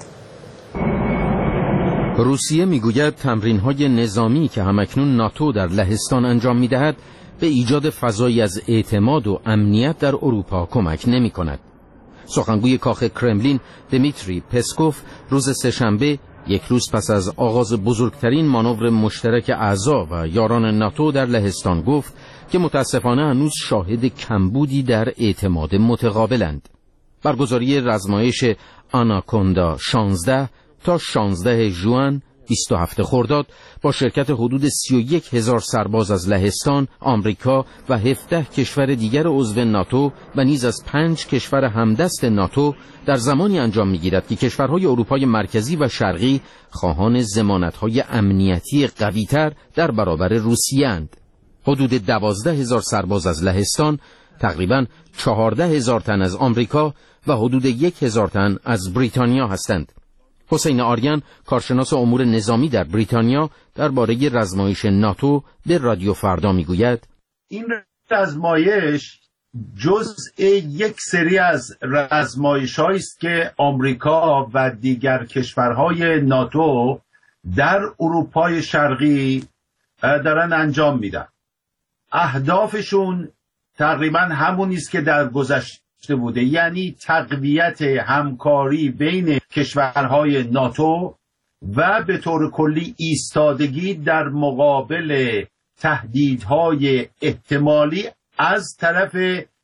روسیه میگوید تمرین‌های نظامی که همکنون ناتو در لهستان انجام می‌دهد به ایجاد فضایی از اعتماد و امنیت در اروپا کمک نمی کند. سخنگوی کاخ کرملین دمیتری پسکوف روز سه‌شنبه، یک روز پس از آغاز بزرگترین مانور مشترک اعضا و یاران ناتو در لهستان گفت که متاسفانه هنوز شاهد کمبودی در اعتماد متقابلند. برگزاری رزمایش آناکوندا شانزده تا شانزده ژوئن بیست و هفت خرداد با شرکت حدود سی و یک هزار سرباز از لهستان، آمریکا و هفده کشور دیگر عضو ناتو و نیز از پنج کشور همدست ناتو در زمانی انجام می‌گیرد که کشورهای اروپای مرکزی و شرقی خواهان ضمانت‌های امنیتی قوی‌تر در برابر روسیه اند. حدود دوازده هزار سرباز از لهستان، تقریباً چهارده هزار تن از آمریکا و حدود یک هزار تن از بریتانیا هستند. حسین آریان، کارشناس امور نظامی در بریتانیا، درباره رزمایش ناتو به رادیو فردا میگوید: این رزمایش جزء یک سری از رزمایش‌هایی است که آمریکا و دیگر کشورهای ناتو در اروپای شرقی دارن انجام میدن. اهدافشون تقریبا همونی است که در گذشته بوده، یعنی تقویت همکاری بین کشورهای ناتو و به طور کلی ایستادگی در مقابل تهدیدهای احتمالی از طرف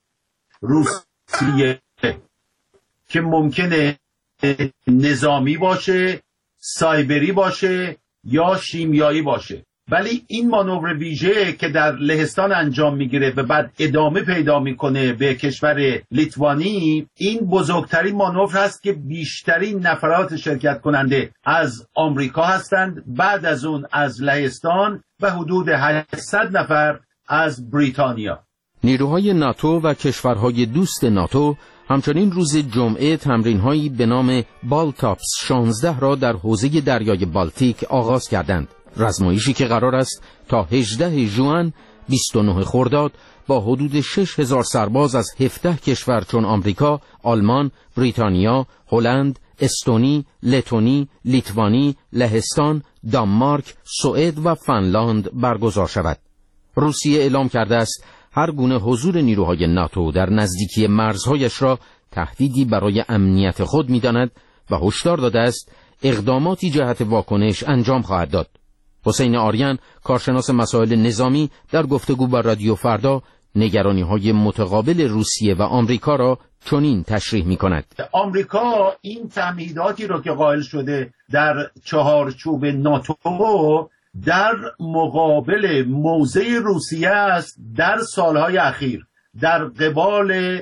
روسیه که ممکنه نظامی باشه، سایبری باشه یا شیمیایی باشه. ولی این مانور ویژه که در لهستان انجام میگیره و بعد ادامه پیدا میکنه به کشور لیتوانی، این بزرگترین مانور هست که بیشترین نفرات شرکت کننده از آمریکا هستند، بعد از اون از لهستان و حدود هشتصد نفر از بریتانیا. نیروهای ناتو و کشورهای دوست ناتو همچنین روز جمعه تمرین‌هایی به نام بالتاپس شانزده را در حوزه دریای بالتیک آغاز کردند. رزمایشی که قرار است تا هجدهم ژوئن بیست و نهم خرداد با حدود شش هزار سرباز از هفده کشور چون آمریکا، آلمان، بریتانیا، هلند، استونی، لتونی، لیتوانی، لهستان، دانمارک، سوئد و فنلاند برگزار شود. روسیه اعلام کرده است هر گونه حضور نیروهای ناتو در نزدیکی مرزهایش را تهدیدی برای امنیت خود می‌داند و هشدار داده است اقداماتی جهت واکنش انجام خواهد داد. حسین آریان، کارشناس مسائل نظامی، در گفتگو با رادیو فردا نگرانی‌های متقابل روسیه و آمریکا را چنین تشریح می‌کند: آمریکا این تمهیداتی را که قائل شده در چهارچوب ناتو در مقابل موضع روسیه است در سالهای اخیر در قبال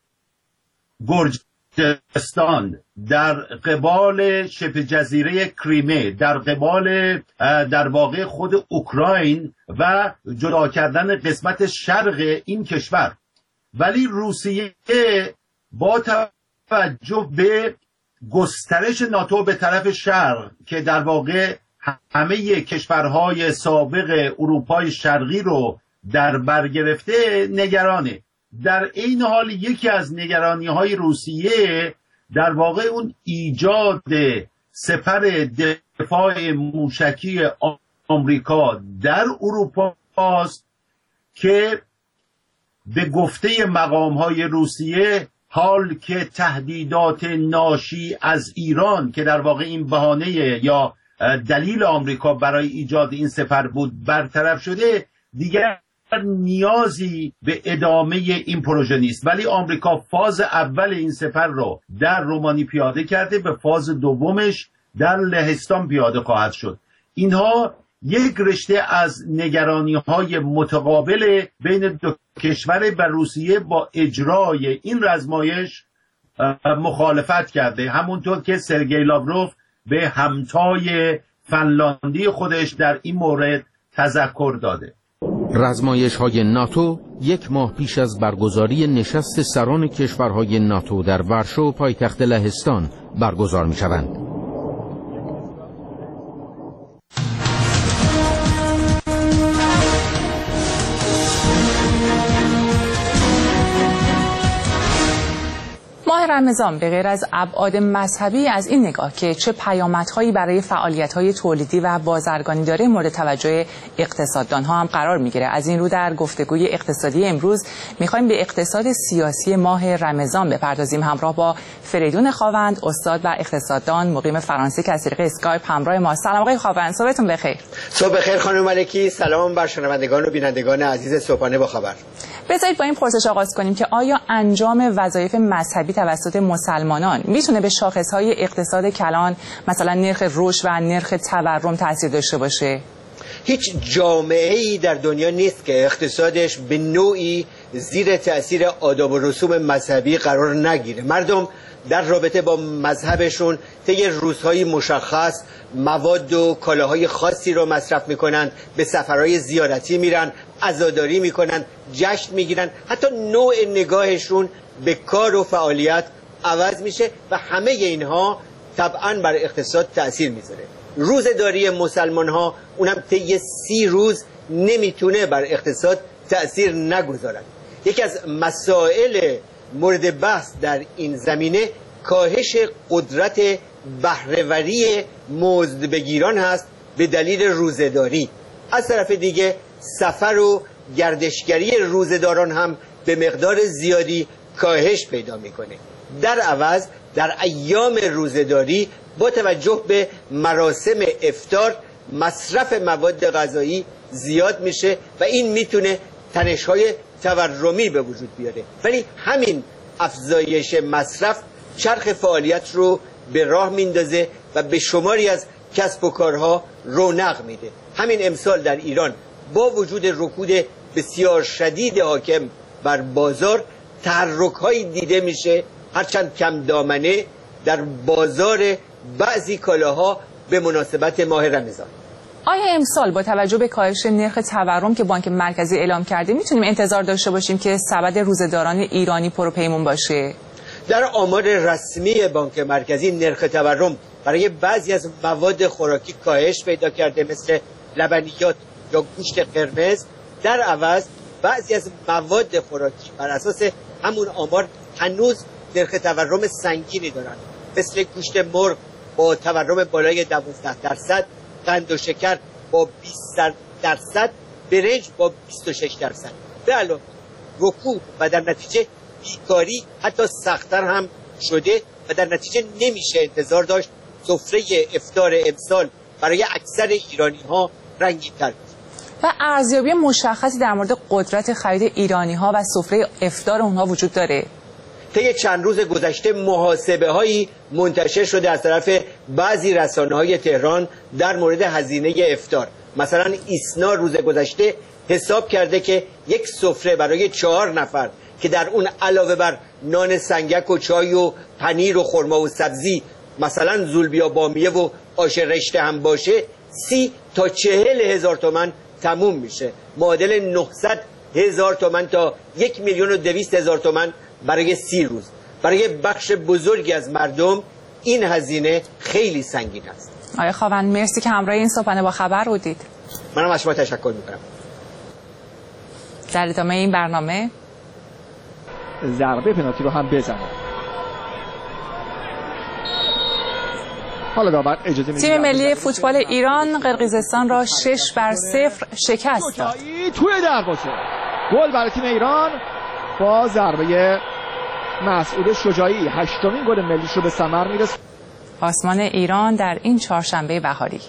گرجستان، در قبال شبه جزیره کریمه، در قبال در واقع خود اوکراین و جدا کردن قسمت شرق این کشور. ولی روسیه با توجه به گسترش ناتو به طرف شرق که در واقع همه کشورهای سابق اروپای شرقی رو در بر گرفته نگرانه. در این حال یکی از نگرانی‌های روسیه در واقع اون ایجاد سپر دفاع موشکی آمریکا در اروپا است که به گفته مقام‌های روسیه حال که تهدیدات ناشی از ایران که در واقع این بهانه یا دلیل آمریکا برای ایجاد این سپر بود برطرف شده، دیگر نیازی به ادامه این پروژه نیست. ولی آمریکا فاز اول این سپر رو در رومانی پیاده کرده، به فاز دومش در لهستان پیاده خواهد شد. اینها یک رشته از نگرانی‌های متقابل بین دو کشور و روسیه با اجرای این رزمایش مخالفت کرده، همونطور که سرگئی لاوروف به همتای فنلاندی خودش در این مورد تذکر داده. رزمایش های ناتو یک ماه پیش از برگزاری نشست سران کشورهای ناتو در ورشو پایتخت لهستان برگزار می شوند. ماه رمضان به غیر از ابعاد مذهبی از این نگاه که چه پیامدهایی برای فعالیت‌های تولیدی و بازرگانی داره مورد توجه اقتصاددان‌ها هم قرار می‌گیره. از این رو در گفتگوی اقتصادی امروز می‌خوایم به اقتصاد سیاسی ماه رمضان بپردازیم. همراه با فریدون خاوند، استاد و اقتصاددان مقیم فرانسه که از طریق اسکایپ همراه ما. سلام آقای خاوند، صبحتون بخیر. صبح بخیر خانم ملکی، سلام بر شنوندگان و بینندگان عزیز صبحانه با خبر. بذارید با این پرسش آغاز کنیم که آیا انجام وظایف مذهبی توسط مسلمانان میتونه به شاخصهای اقتصاد کلان مثلا نرخ رشد و نرخ تورم تاثیر داشته باشه؟ هیچ جامعه‌ای در دنیا نیست که اقتصادش به نوعی زیر تأثیر آداب و رسوم مذهبی قرار نگیره. مردم در رابطه با مذهبشون طی روزهای مشخص مواد و کالاهای خاصی رو مصرف میکنن، به سفرهای زیارتی میرن، عزاداری میکنن، جشن میگیرن، حتی نوع نگاهشون به کار و فعالیت عوض میشه و همه اینها طبعا بر اقتصاد تأثیر میذاره. روزه‌داری مسلمان ها اونم طی سی روز نمیتونه بر اقتصاد تأثیر نگذارد. یکی از مسائل مورد بحث در این زمینه کاهش قدرت بهره‌وری مزدبگیران هست به دلیل روزه‌داری. از طرف دیگه سفر و گردشگری روزه‌داران هم به مقدار زیادی کاهش پیدا میکنه. در عوض در ایام روزه‌داری با توجه به مراسم افطار مصرف مواد غذایی زیاد میشه و این میتونه تنش‌های تورمی به وجود بیاره. ولی همین افزایش مصرف چرخ فعالیت رو به راه میندازه و به شماری از کسب و کارها رونق میده. همین امسال در ایران با وجود رکود بسیار شدید حاکم بر بازار تحرک‌هایی دیده میشه، هرچند کم دامنه، در بازار بعضی کالاها به مناسبت ماه رمضان. آیا امسال با توجه به کاهش نرخ تورم که بانک مرکزی اعلام کرده میتونیم انتظار داشته باشیم که سبد روزه‌داران ایرانی پروپیمون باشه؟ در آمار رسمی بانک مرکزی نرخ تورم برای بعضی از مواد خوراکی کاهش پیدا کرده، مثل لبنیات یا گوشت قرمز. در عوض بعضی از مواد خوراکی بر اساس همون آمار هنوز نرخ تورم سنگینی دارند، مثل گوشت مرغ با تورم بالای دوازده درصد، قند و شکر با بیست درصد، برنج با بیست و شش درصد. به علاوه رکود و در نتیجه بیکاری حتی سخت‌تر هم شده و در نتیجه نمیشه انتظار داشت سفره افطار امسال برای اکثر ایرانی‌ها رنگین‌تر و ارزیابی مشخصی در مورد قدرت خرید ایرانی‌ها و سفره افطار اونها وجود داره؟ طی چند روز گذشته محاسبه هایی منتشر شده از طرف بعضی رسانه های تهران در مورد هزینه افطار. مثلا ایسنا روز گذشته حساب کرده که یک سفره برای چهار نفر که در اون علاوه بر نان سنگک و چای و پنیر و خرما و سبزی مثلا زولبیا بامیه و آش رشته هم باشه، سی تا چهل هزار تومن تموم میشه. معادل نهصد هزار تومن تا یک میلیون و دویست هزار تومن برای سی روز. برای بخش بزرگی از مردم این هزینه خیلی سنگین است. آقای خاوند مرسی که همراه این صبحانه با خبر بودید. منم از شما تشکر میکنم. در ادامه این برنامه ضربه پنالتی رو هم بزنه. حالا داور اجازه میده تیم ملی فوتبال ایران قرقیزستان را شش بر صفر شکست داد. توی دروازه گل برای تیم ایران با ضربه مسعود شجاعی. هشتمین گل ملیش رو به ثمر میرسونه. آسمان ایران در این چهارشنبه بهاری.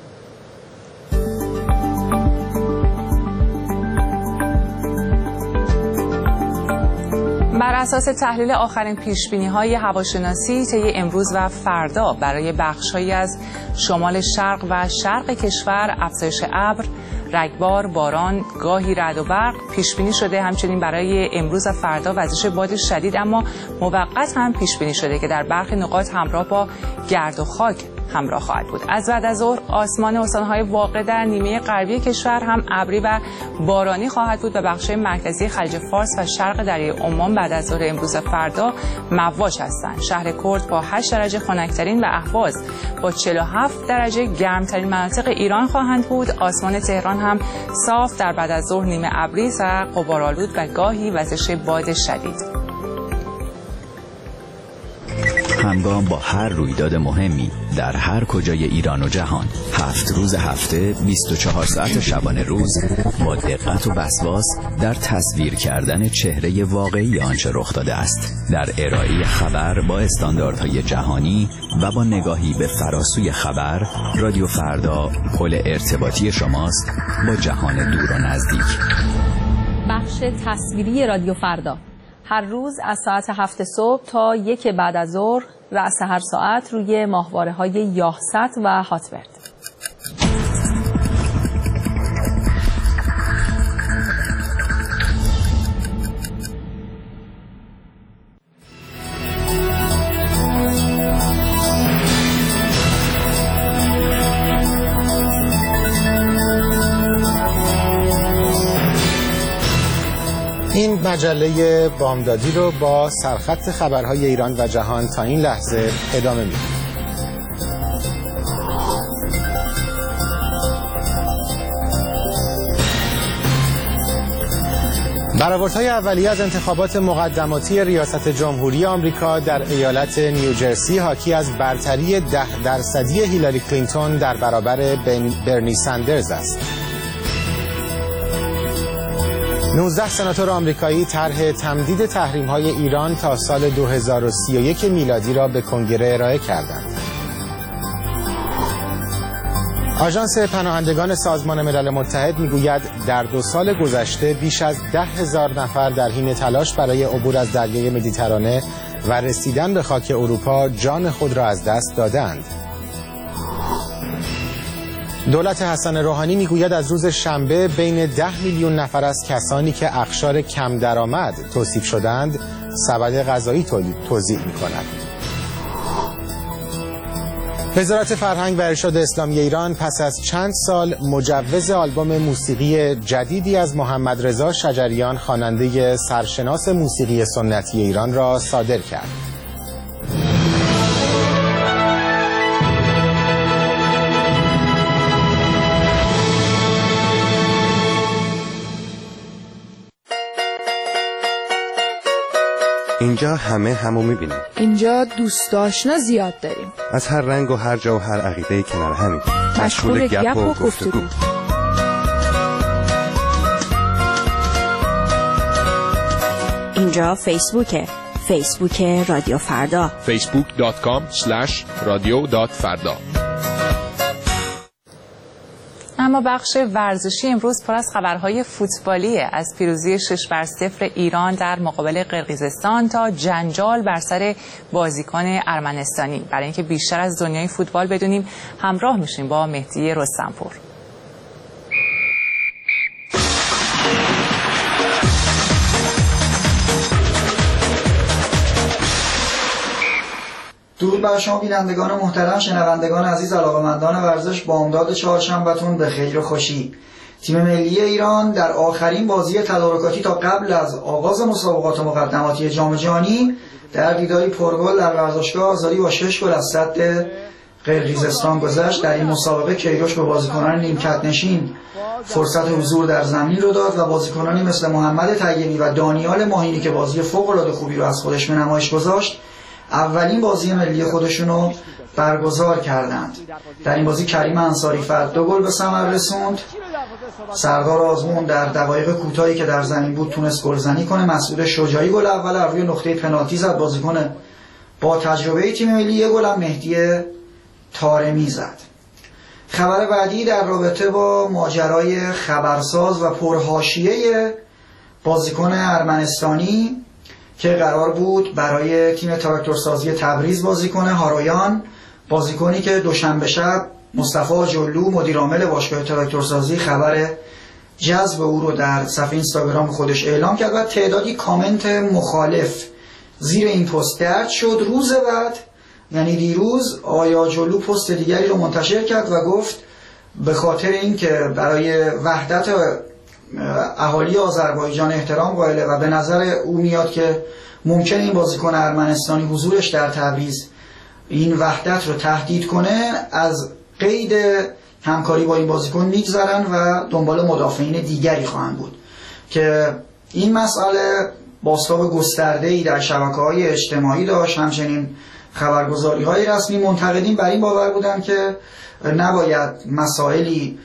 بر اساس تحلیل آخرین پیشبینی‌های هواشناسی طی امروز و فردا برای بخش‌هایی از شمال شرق و شرق کشور افزایش ابر، رگبار، باران، گاهی رعد و برق پیشبینی شده. همچنین برای امروز و فردا وزش باد شدید اما موقت هم پیشبینی شده که در برخی نقاط همراه با گرد و خاک همراه خواهد بود. از بعد از ظهر آسمان استان‌های واقع در نیمه غربی کشور هم ابری و بارانی خواهد بود و بخش‌های مرکزی خلیج فارس و شرق دریای عمان بعد از ظهر امروز و فردا مواج هستند. شهر کرد با هشت درجه خنک‌ترین و اهواز با چهل و هفت درجه گرمترین مناطق ایران خواهند بود. آسمان تهران هم صاف در بعد از ظهر نیمه ابری و غبارآلود و گاهی وزش باد شدید. همگام با هر رویداد مهمی در هر کجای ایران و جهان، هفت روز هفته، بیست و چهار ساعت شبانه روز، با دقت و وسواس در تصویر کردن چهره واقعی آنچه رخ داده است، در ارائه خبر با استانداردهای جهانی و با نگاهی به فراسوی خبر. رادیو فردا پل ارتباطی شماست با جهان دور و نزدیک. بخش تصویری رادیو فردا هر روز از ساعت هفت صبح تا یک بعد از ظهر، رأس هر ساعت روی ماهواره‌های یاهصد و هاتبرد. این مجله بامدادی رو با سرخط خبرهای ایران و جهان تا این لحظه ادامه میدیم. برآوردهای اولیه از انتخابات مقدماتی ریاست جمهوری آمریکا در ایالت نیوجرسی حاکی از برتری ده درصدی هیلاری کلینتون در برابر برنی ساندرز است. نوزده سناتور آمریکایی طرح تمدید تحریم‌های ایران تا سال دو هزار و سی و یک میلادی را به کنگره ارائه کردند. آژانس پناهندگان سازمان ملل متحد میگوید در دو سال گذشته بیش از ده هزار نفر در حین تلاش برای عبور از دریای مدیترانه و رسیدن به خاک اروپا جان خود را از دست دادند. دولت حسن روحانی میگوید از روز شنبه بین ده میلیون نفر از کسانی که اقشار کم درآمد توصیف شدند سبد غذایی توزیع می‌کند. وزارت فرهنگ و ارشاد اسلامی ایران پس از چند سال مجوز آلبوم موسیقی جدیدی از محمد رضا شجریان خواننده سرشناس موسیقی سنتی ایران را صادر کرد. اینجا همه همو میبینیم. اینجا دوست آشنا زیاد داریم. از هر رنگ و هر جا و هر عقیده کنار همیم. مشغول گپ و گفتگو. اینجا فیسبوکه. فیسبوک رادیو فردا. فیسبوک دات کام اسلش رادیو دات فردا. اما بخش ورزشی امروز پر از خبرهای فوتبالی، از پیروزی شش بر صفر ایران در مقابل قرقیزستان تا جنجال بر سر بازیکن ارمنستانی. برای اینکه بیشتر از دنیای فوتبال بدونیم همراه میشیم با مهدی رستمپور. درود بر شما بینندگان محترم، شنوندگان عزیز، علاقه‌مندان ورزش. بامداد چهارشنبه‌تون به خیر و خوشی. تیم ملی ایران در آخرین بازی تدارکاتی تا قبل از آغاز مسابقات مقدماتی جام جهانی در دیداری پرگل در ورزشگاه آزادی با شش گل از سد قرقیزستان گذشت. در این مسابقه کیروش به بازیکنان نیمکت نشین فرصت حضور در زمین رو داد و بازیکنانی مثل محمد طیبی و دانیال ماهینی که بازی فوق‌العاده خوبی رو از خودش به نمایش گذاشت اولین بازی ملی خودشون رو برگزار کردند. در این بازی کریم انصاری فرد دو گل به ثمر رسوند. سردار آزمون در دقایق کوتاهی که در زمین بود تونست گلزنی کنه. مسعود شجاعی گل اول از روی نقطه پنالتی زد. بازیکن با تجربه تیم ملی یک گل هم مهدی طارمی زد. خبر بعدی در رابطه با ماجرای خبرساز و پرحاشیه بازیکن ارمنستانی که قرار بود برای تیم تراکتورسازی تبریز بازی کنه، هارویان، بازیکنی که دوشنبه شب مصطفی جلو مدیر عامل باشگاه تراکتورسازی خبر جذب او رو در صفحه اینستاگرام خودش اعلام کرد و تعدادی کامنت مخالف زیر این پست درج شد. روز بعد یعنی دیروز آیا جلو پست دیگری رو منتشر کرد و گفت به خاطر اینکه برای وحدت اهالی آذربایجان احترام قائله و به نظر او میاد که ممکنه این بازیکن ارمنستانی حضورش در تبریز این وحدت رو تهدید کنه، از قید همکاری با این بازیکن میگذرن و دنبال مدافعین دیگری خواهند بود که این مسئله بازتاب گسترده‌ای در شبکه‌های اجتماعی داشت. همچنین خبرگزاری‌های رسمی منتقدین بر این باور بودند که نباید مسائلی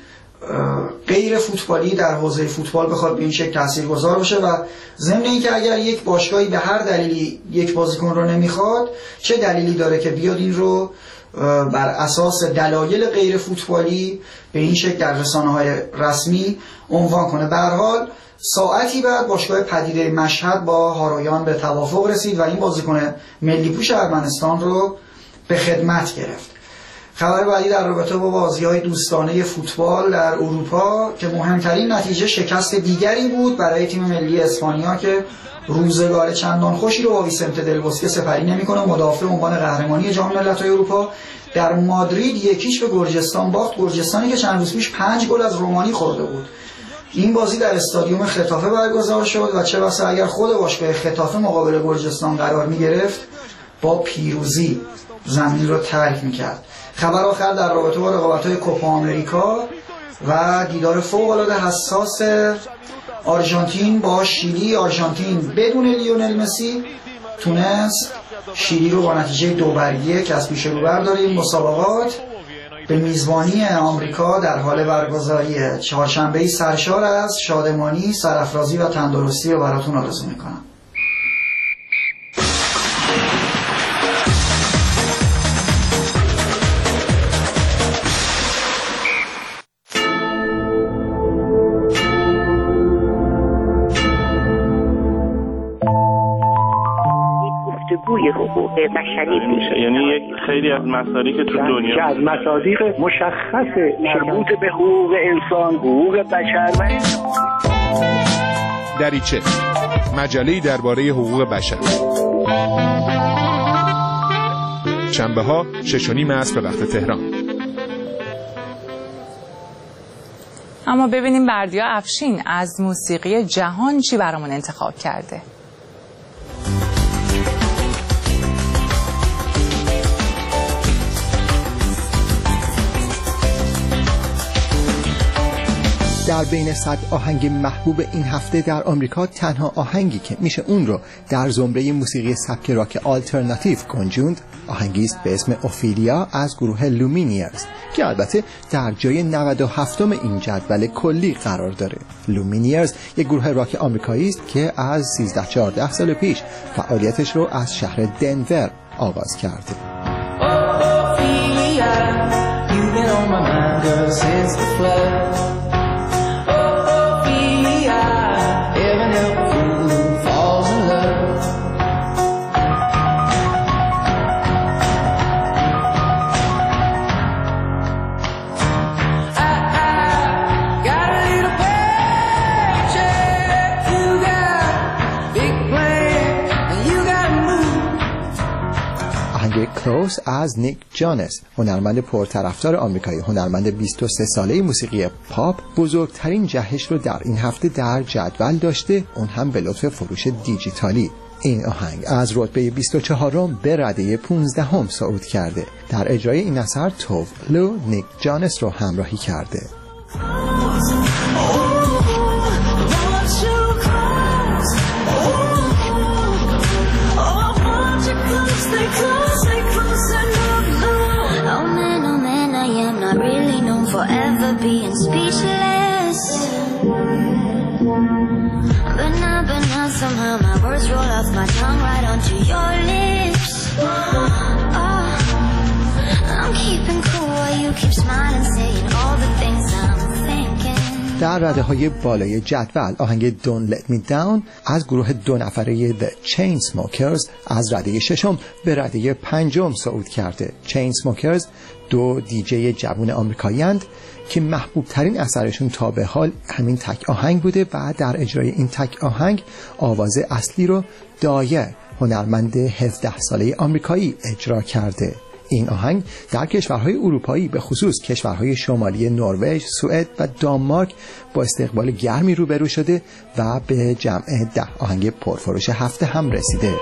غیر فوتبالی در حوزه فوتبال بخواد به این شکل تاثیرگذار باشه و ضمن اینکه اگر یک باشگاهی به هر دلیلی یک بازیکن رو نمیخواد، چه دلیلی داره که بیاد این رو بر اساس دلایل غیر فوتبالی به این شکل در رسانه‌های رسمی عنوان کنه. به هر حال ساعتی بعد باشگاه پدیده مشهد با هارویان به توافق رسید و این بازیکن ملی پوش ارمنستان رو به خدمت گرفت. خبر بعدی در رابطه با بازی‌های دوستانه فوتبال در اروپا که مهمترین نتیجه شکست دیگری بود برای تیم ملی اسپانیا که روزگار چندان خوشی رو با ویسنته دل بوسکه سپری نمی‌کنه. مدافع عنوان قهرمانی جام ملت‌های اروپا در مادرید یکیش به گرجستان باخت، گرجستانی که چند روز پیش پنج گل از رومانی خورده بود. این بازی در استادیوم خطافه برگزار شد و چه بسا اگر خود باشگاه خطافه مقابل گرجستان قرار می‌گرفت با پیروزی زمین رو ترک می‌کرد. خبر آخر در رابطه با رقابت‌های کوپا آمریکا و دیدار فوق‌العاده حساس آرژانتین با شیلی. آرژانتین بدون لیونل مسی تونست شیلی رو با نتیجه دو بر یک از پیش رو برداره. این مسابقات به میزبانی آمریکا در حال برگزاری چهارشنبه‌ای سرشار از شادمانی، سرافرازی و تندرستی رو براتون آرزو می‌کنم. گفتگوی حقوق بشری میشه، یعنی یک خیلی از مسائلی که تو دنیا که از مصادیق مشخص مربوط به حقوق انسان، حقوق بشر و دریچه مجله‌ای درباره حقوق بشر، شنبه ها شش و نیم عصر به وقت تهران. اما ببینیم بردیا افشین از موسیقی جهان چی برامون انتخاب کرده. در بین صد آهنگ محبوب این هفته در آمریکا تنها آهنگی که میشه اون رو در زمره موسیقی سبک راک آلترناتیو گنجوند آهنگی است به اسم اوفیلیا از گروه لومینیرز که البته در جای نود و هفتم این جدول کلی قرار داره. لومینیرز یک گروه راک آمریکایی است که از سیزده چهارده سال پیش فعالیتش رو از شهر دنور آغاز کرده. کلوز از نیک جانس، هنرمند پرطرفدار آمریکایی، هنرمند بیست و سه ساله موسیقی پاپ، بزرگترین جهش رو در این هفته در جدول داشته، اون هم به لطف فروش دیجیتالی. این آهنگ از رتبه بیست و چهارم به رده پانزدهم صعود کرده. در اجرای این اثر توو لو نیک جانس رو همراهی کرده. Forever being speechless, but now, but now somehow my words roll off my tongue right onto your lips. در رده های بالای جدول آهنگ Don't Let Me Down از گروه دو نفره The Chainsmokers از رده ششم به رده پنجم صعود کرده. Chainsmokers دو دیجی جوان آمریکایی‌اند که محبوب ترین اثرشون تا به حال همین تک آهنگ بوده و در اجرای این تک آهنگ آواز اصلی رو دایر، هنرمند هفده ساله آمریکایی اجرا کرده. این آهنگ در کشورهای اروپایی به خصوص کشورهای شمالی نروژ، سوئد و دانمارک با استقبال گرمی روبرو شده و به جمع ده آهنگ پرفروش هفته هم رسیده.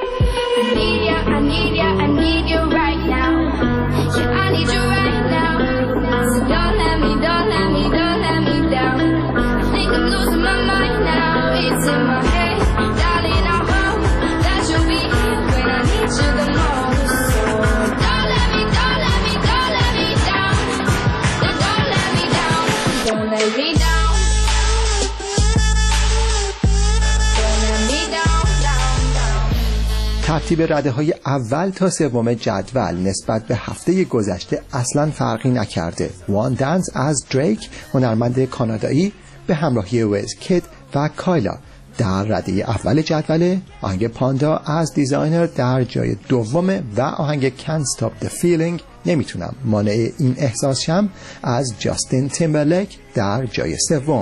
ترتیب رده های اول تا سوم جدول نسبت به هفته گذشته اصلا فرقی نکرده. وان دنس از دریک، هنرمند کانادایی، به همراهی ویزکید و کایلا در رده اول جدول. آهنگ پاندا از دیزاینر در جای دوم و آهنگ Can't Stop the Feeling، نمیتونم مانع این احساس شم، از جاستین تیمبرلیک در جای سوم.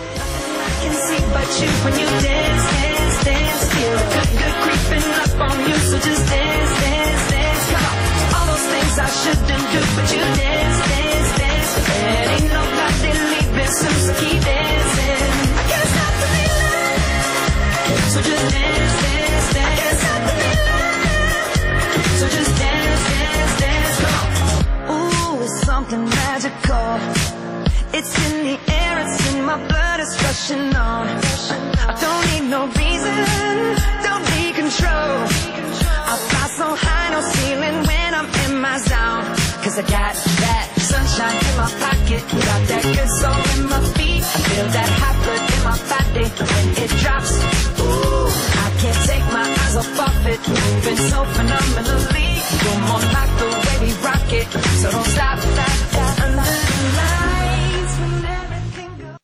It's in the air, it's in my blood, it's rushing on. I don't need no reason, don't need control. I fly so high, no ceiling when I'm in my zone. Cause I got that sunshine in my pocket, got that good soul in my feet. I feel that hot blood in my body when it drops. Ooh, I can't take my eyes off of it, moving so phenomenally. You're more like the way we rock it, so don't stop, stop, stop. Under the lights when everything goes.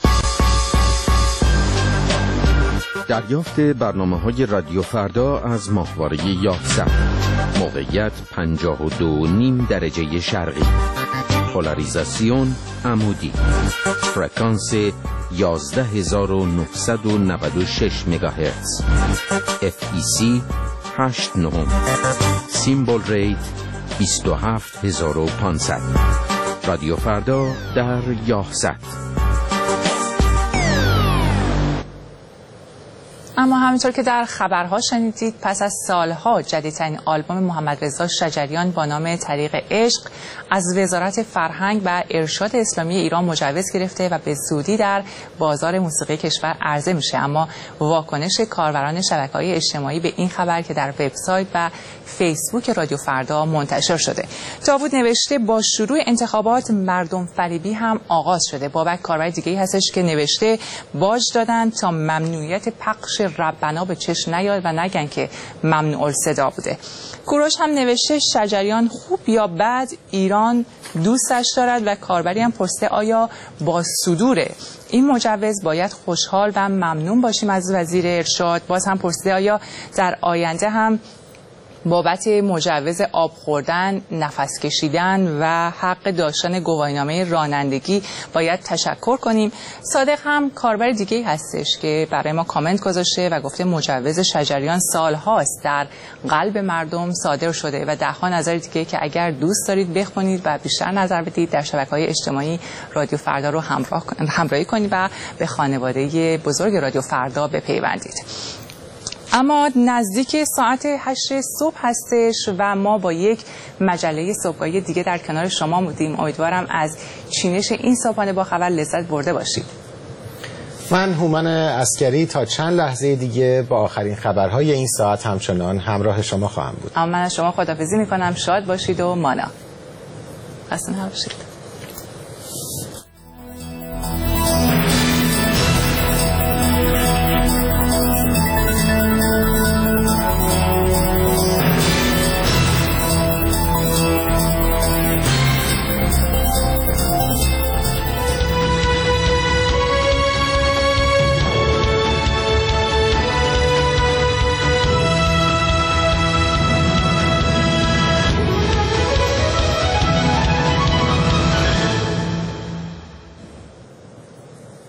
دریافت برنامه‌های رادیو فردا از ماهواره یازده. موقعیت پنجاه و دو و نیم درجه شرقی. پولاریزاسیون عمودی. فرکانس یازده هزار و نهصد و نود و شش مگاهرتز. اف ای سی هشت نه. سیمبل ریت بیست و هفت هزار و پانصد. رادیو فردا در یازده. اما همینطور که در خبرها شنیدید، پس از سالها جدیدترین آلبوم محمد رضا شجریان با نام طریق عشق از وزارت فرهنگ و ارشاد اسلامی ایران مجوز گرفته و به زودی در بازار موسیقی کشور عرضه میشه. اما واکنش کاربران شبکه‌های اجتماعی به این خبر که در وبسایت و فیسبوک رادیو فردا منتشر شده. داوود نوشته با شروع انتخابات مردم فریبی هم آغاز شده. بابک کاربر دیگه‌ای هستش که نوشته باج دادن تا ممنوعیت پخش ربنا به چشم نیاد و نگن که ممنوع الصدا بوده. کوروش هم نوشته شجریان خوب یا بد ایران دوستش دارد و کاربری هم پرسیده آیا با صدور این مجوز باید خوشحال و ممنون باشیم از وزیر ارشاد. باز هم پرسیده آیا در آینده هم بابت مجوز آب خوردن، نفس کشیدن و حق داشتن گواهینامه رانندگی باید تشکر کنیم. صادق هم کاربر دیگه‌ای هستش که برای ما کامنت گذاشته و گفته مجوز شجریان سالهاست در قلب مردم صادر شده و ده‌ها نظر دیگه که اگر دوست دارید بخونید و بیشتر نظر بدید در شبکه‌های اجتماعی رادیو فردا رو همراه همراهی کنید و به خانواده بزرگ رادیو فردا بپیوندید. اما نزدیک ساعت هشت صبح هستش و ما با یک مجله صبحگاهی دیگه در کنار شما بودیم. امیدوارم از چینش این صبحانه با خبر لذت برده باشید. من هومن عسکری تا چند لحظه دیگه با آخرین خبرهای این ساعت همچنان همراه شما خواهم بود. اما من از شما خداحافظی میکنم. شاد باشید و مانا. خسته نباشید.